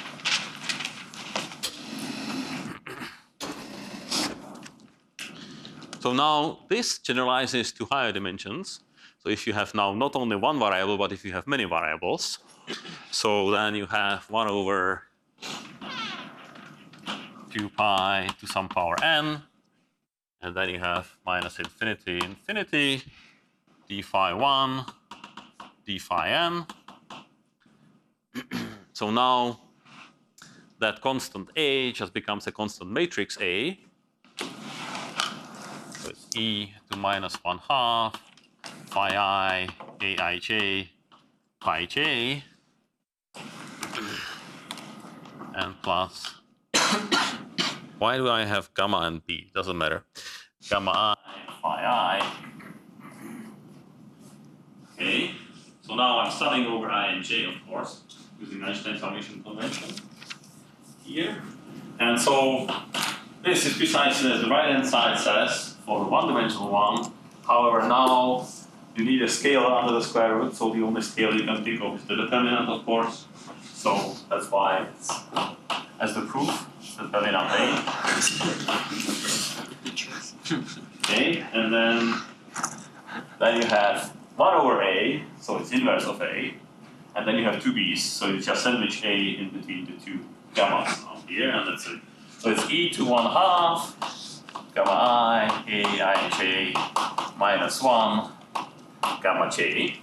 Speaker 1: so now this generalizes to higher dimensions. So if you have now not only one variable, but if you have many variables, so then you have one over two pi to some power n, and then you have minus infinity, infinity, d phi one, d phi n. So now that constant a just becomes a constant matrix A. So it's e to minus one half phi I aij pi j and plus. Why do I have gamma and b? Doesn't matter. Gamma I phi I. Okay. So now I'm starting over I and j, of course, using Einstein summation convention here. And so this is precisely as the right-hand side says for the one-dimensional one. However, now you need a scalar under the square root, so the only scale you can think of is the determinant, of course. So that's why it's as the proof, determinant A. Okay, and then then you have one over A, so it's inverse of A, and then you have two B's, so you just sandwich A in between the two gammas on here, and that's it. So it's e to one half gamma I a I j minus one gamma j,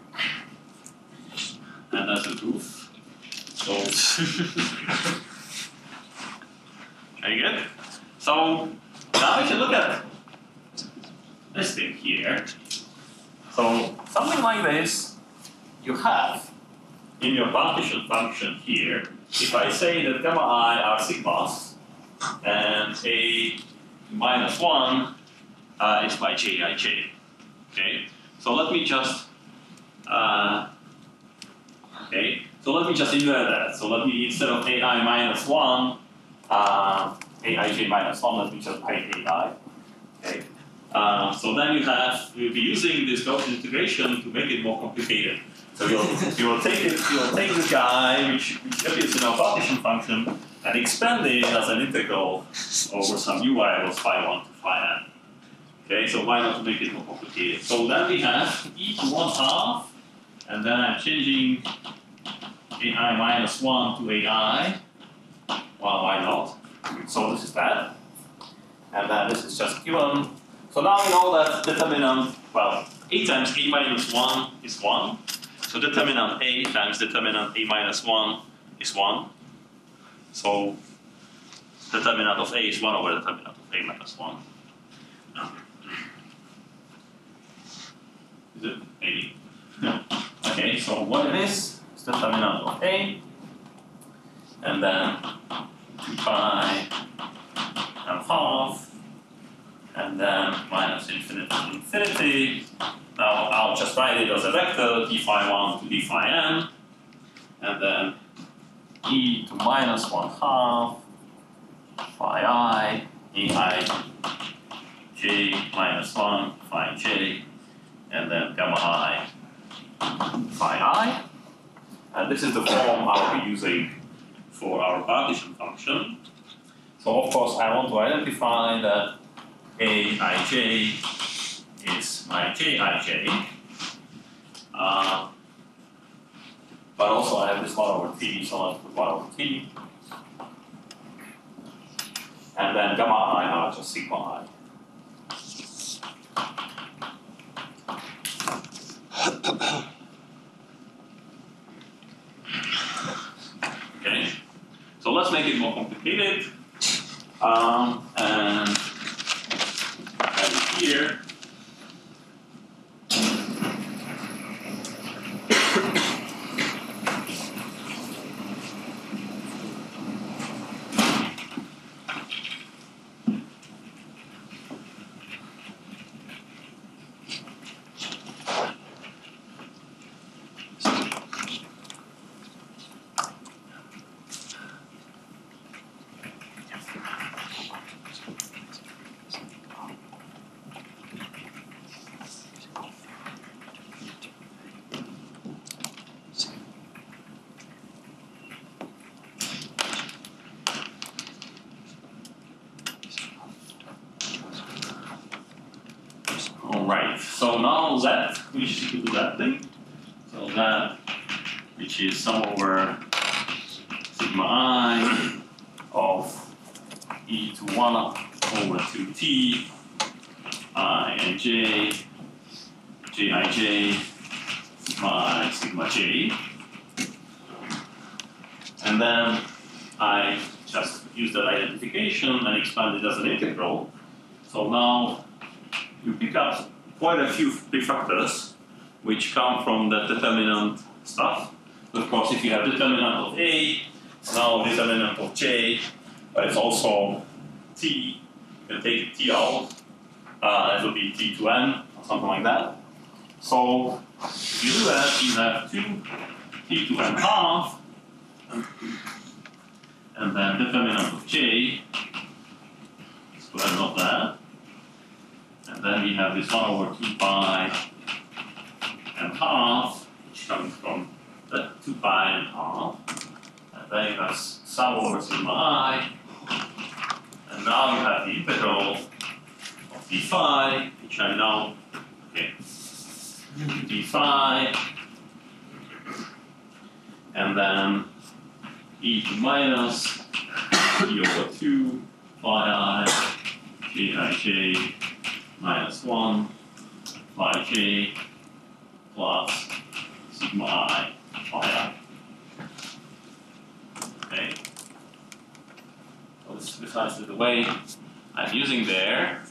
Speaker 1: and that's the proof. So very good. So now we can look at this thing here. So something like this you have in your partition function here. If I say that gamma I are sigmas and a minus one uh, is my jij. Okay. So let me just uh, okay. So let me just invert that. So let me, instead of ai minus one, uh, aij minus one, let me just write ai. Okay. Uh, so then you have, we'll be using this Gaussian integration to make it more complicated. So you'll, you will take it, you will take the guy which, which appears in our partition function and expand it as an integral over some new variables phi one to phi n. Okay, so why not to make it more complicated? So then we have e to one half, and then I'm changing ai minus one to ai. Well, why not? So this is that. And then this is just given. So now we know that determinant, well, a times a minus one is one. So determinant a times determinant a minus one is one. So determinant of a is one over determinant of a minus one. Is it? Maybe. No. Okay, so what it is, is determinant of a, and then two pi and half, and then minus infinity to infinity. Now I'll just write it as a vector, d phi one to d phi n, and then e to minus one half phi I ai j minus one phi j, and then gamma I phi I. And this is the form I'll be using for our partition function. So of course I want to identify that aij is my jij, uh, but also I have this one over t, so I'll put one over t. and then gamma I are just sigma I. Okay, so let's make it more complicated. Um, and have it here. Alright, so now that, which is equal to that thing. So that, which is sum over sigma I of e to one over two t, I and j, jij, sigma I, sigma j. And then I just use that identification and expand it as an integral. So now you pick up quite a few prefactors which come from the determinant stuff. Of course, if you have determinant of A, it's now determinant of J, but it's also T. You can take T out, uh, it will be T to N or something like that. So if you do that, you have two T to N half, and then determinant of J, square of that. And then we have this one over two pi and half, which comes from the two pi and half. And then you have sum over sigma I. And now you have the integral of d phi, which I now, okay, d phi. And then e to minus e over two phi I, jij, minus one, phi j, plus sigma I, phi I. Okay. So this is precisely the way I'm using there.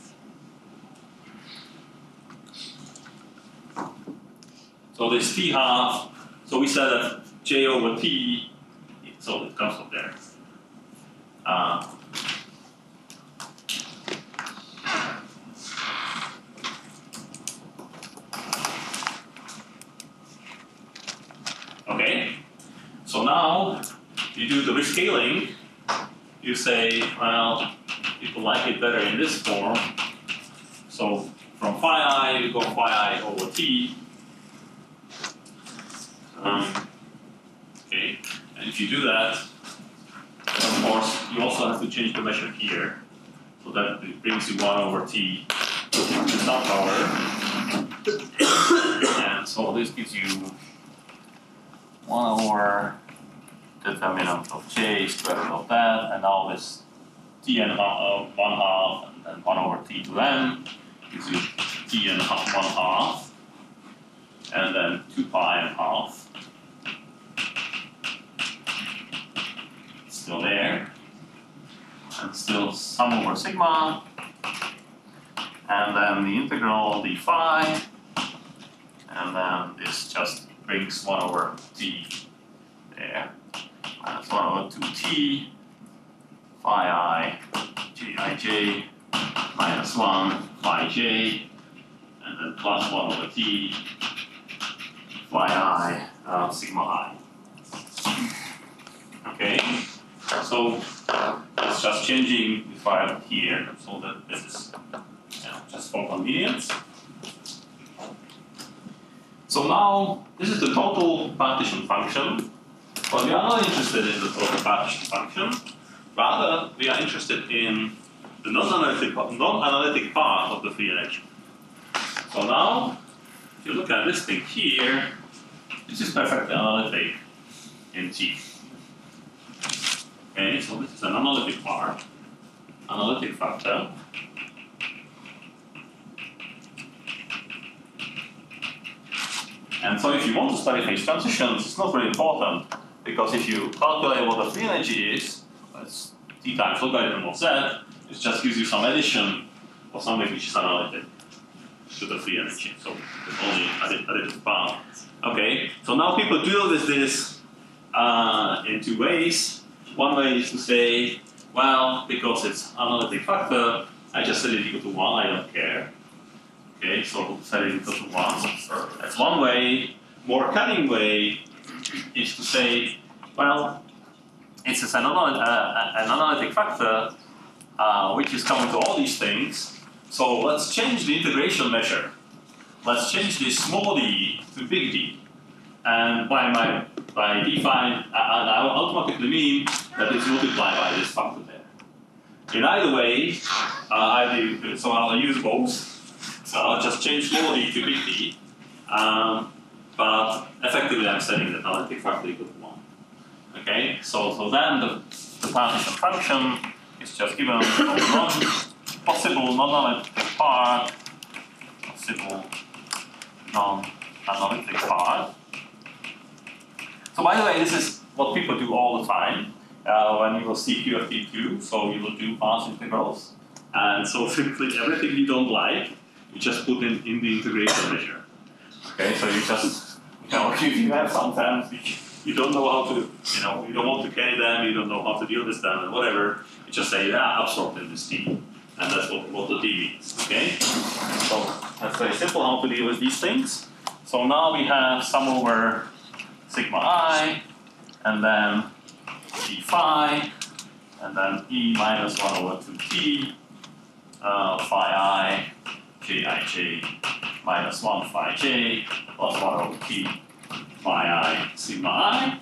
Speaker 1: So this t half, so we said that j over t, so it comes from there. Uh, Okay, so now you do the rescaling. You say, well, people like it better in this form. So from phi I, you go phi I over t. Um, okay, and if you do that, then of course, you also have to change the measure here. So that it brings you one over t to some power. And so this gives you one over determinant of j square root of that, and now this t and uh, one half, and then one over t to n gives you t and half, one half, and then two pi and half. Still there, and still sum over sigma, and then the integral d phi, and then this just brings one over t there, minus one over two t, phi I, jij, minus one, phi j, and then plus one over t, phi I, uh, sigma I. Okay, so it's just changing the file here, so that this is, you know, just for convenience. So now, this is the total partition function, but we are not interested in the total partition function. Rather, we are interested in the non-analytic non-analytic part of the free arrangement. So now, if you look at this thing here, this is perfectly analytic in T. Okay, so this is an analytic part. analytic factor. And so if you want to study phase transitions, it's not very important, because if you calculate what the free energy is, that's t times logarithm of z, it just gives you some addition of something which is analytic to the free energy. So it's only additive power. Okay, so now people deal with this uh, in two ways. One way is to say, well, because it's analytic factor, I just set it equal to one, I don't care. Okay, so set it equal to one. That's one way. More cunning way is to say, well, it's an, analy uh, an analytic factor uh, which is coming to all these things. So let's change the integration measure. Let's change this small d to big D. And by my by define, uh, I will automatically mean that it's multiplied by this factor there. In either way, uh, I do, so I'll use both. So I'll just change small d to big D. Um, but effectively I'm setting the analytic factor equal to one. Okay, so so then the, the partition function is just given from one possible non-analytic part, possible non-analytic part. So by the way, this is what people do all the time uh, when you will see Q F T two. So you will do path integrals, and so simply everything you don't like, you just put in in the integration measure. Okay, so you just, you know, if you have sometimes you don't know how to, you know, you don't want to carry them, you don't know how to deal with them, and whatever, you just say, yeah, absorbed in this D. And that's what, what the D means, okay? So that's very simple how to deal with these things. So now we have sum over sigma I, and then d phi, and then E minus one over two t, uh, phi I, j ij, minus one phi j, plus one over t, phi I, sigma I.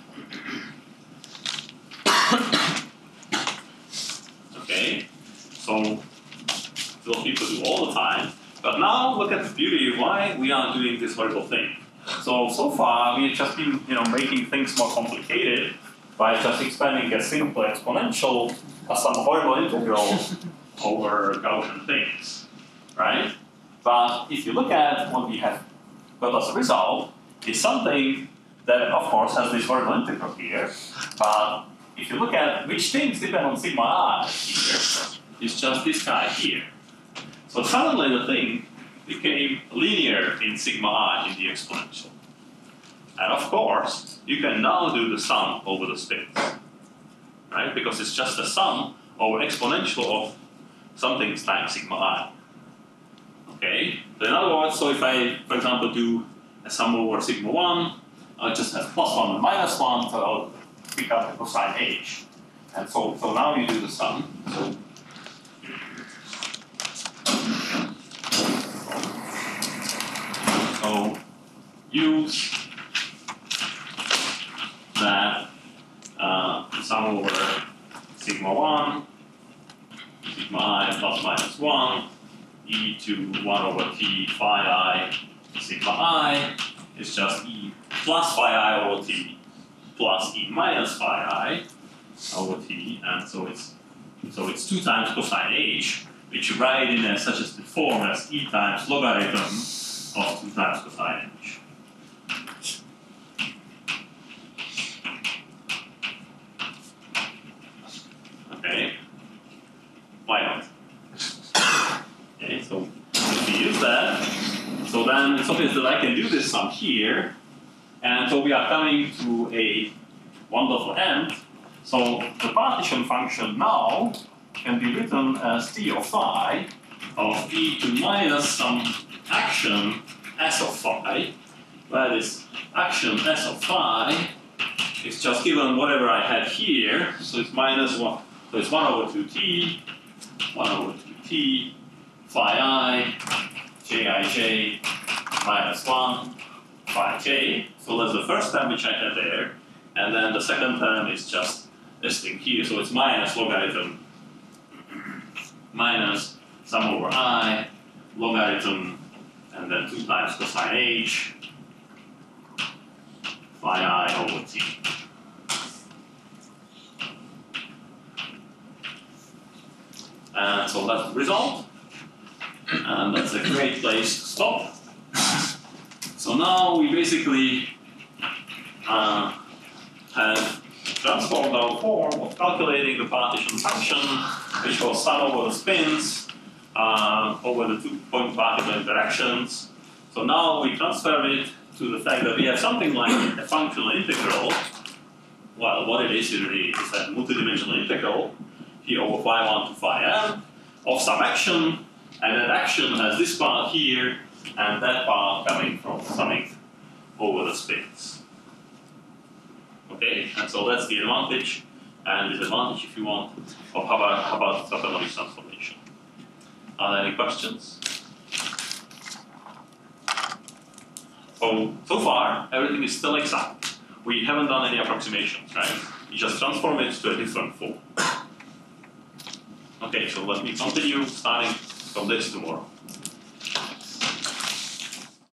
Speaker 1: Okay, so what people do all the time. But now look at the beauty of why we are doing this horrible thing. So, so far we've just been, you know, making things more complicated by just expanding a simple exponential as some horrible integral over Gaussian things, right? But if you look at what we have got as a result, it's something that of course has this horrible integral here, but if you look at which things depend on sigma I here, it's just this guy here. So suddenly the thing became linear in sigma I in the exponential. And of course, you can now do the sum over the space, right? Because it's just a sum over exponential of something times sigma I. Okay? So in other words, so if I, for example, do a sum over sigma one, I'll just have plus one and minus one, so I'll pick up the cosine h. And so, so now you do the sum. So, So use that uh, sum over sigma one, sigma I plus minus one, e to one over t phi I sigma I is just e plus phi I over t plus e minus phi I over t, and so it's so it's two times cosine h, which you write in a, such as the form as e times logarithm of two times cosine h. Okay, why not? Okay, so if we use that, so then it's obvious that I can do this sum here, and so we are coming to a wonderful end. So the partition function now can be written as t of phi of e to minus some action s of phi, where this action s of phi is just given whatever I had here, so it's minus one, so it's one over two t, one over two t, phi I, jij, minus one, phi j, so that's the first term which I had there, and then the second term is just this thing here, so it's minus logarithm, minus sum over I, logarithm, and then two times cosine h, phi I over t. And so that's the result. And that's a great place to stop. So now we basically uh, have transformed our form of calculating the partition function, which was sum over the spins uh, over the two-point particle interactions. So now we transfer it to the fact that we have something like a functional integral. Well, what it is really is a multidimensional integral here over phi one to phi n of some action, and that action has this part here and that part coming from summing over the spins. Okay, and so that's the advantage and disadvantage, if you want, of how about, how about Zatanowicz transformation. Are there any questions? So, so far, everything is still exact. We haven't done any approximations, right? You just transform it to a different form. Okay, so let me continue starting from this tomorrow.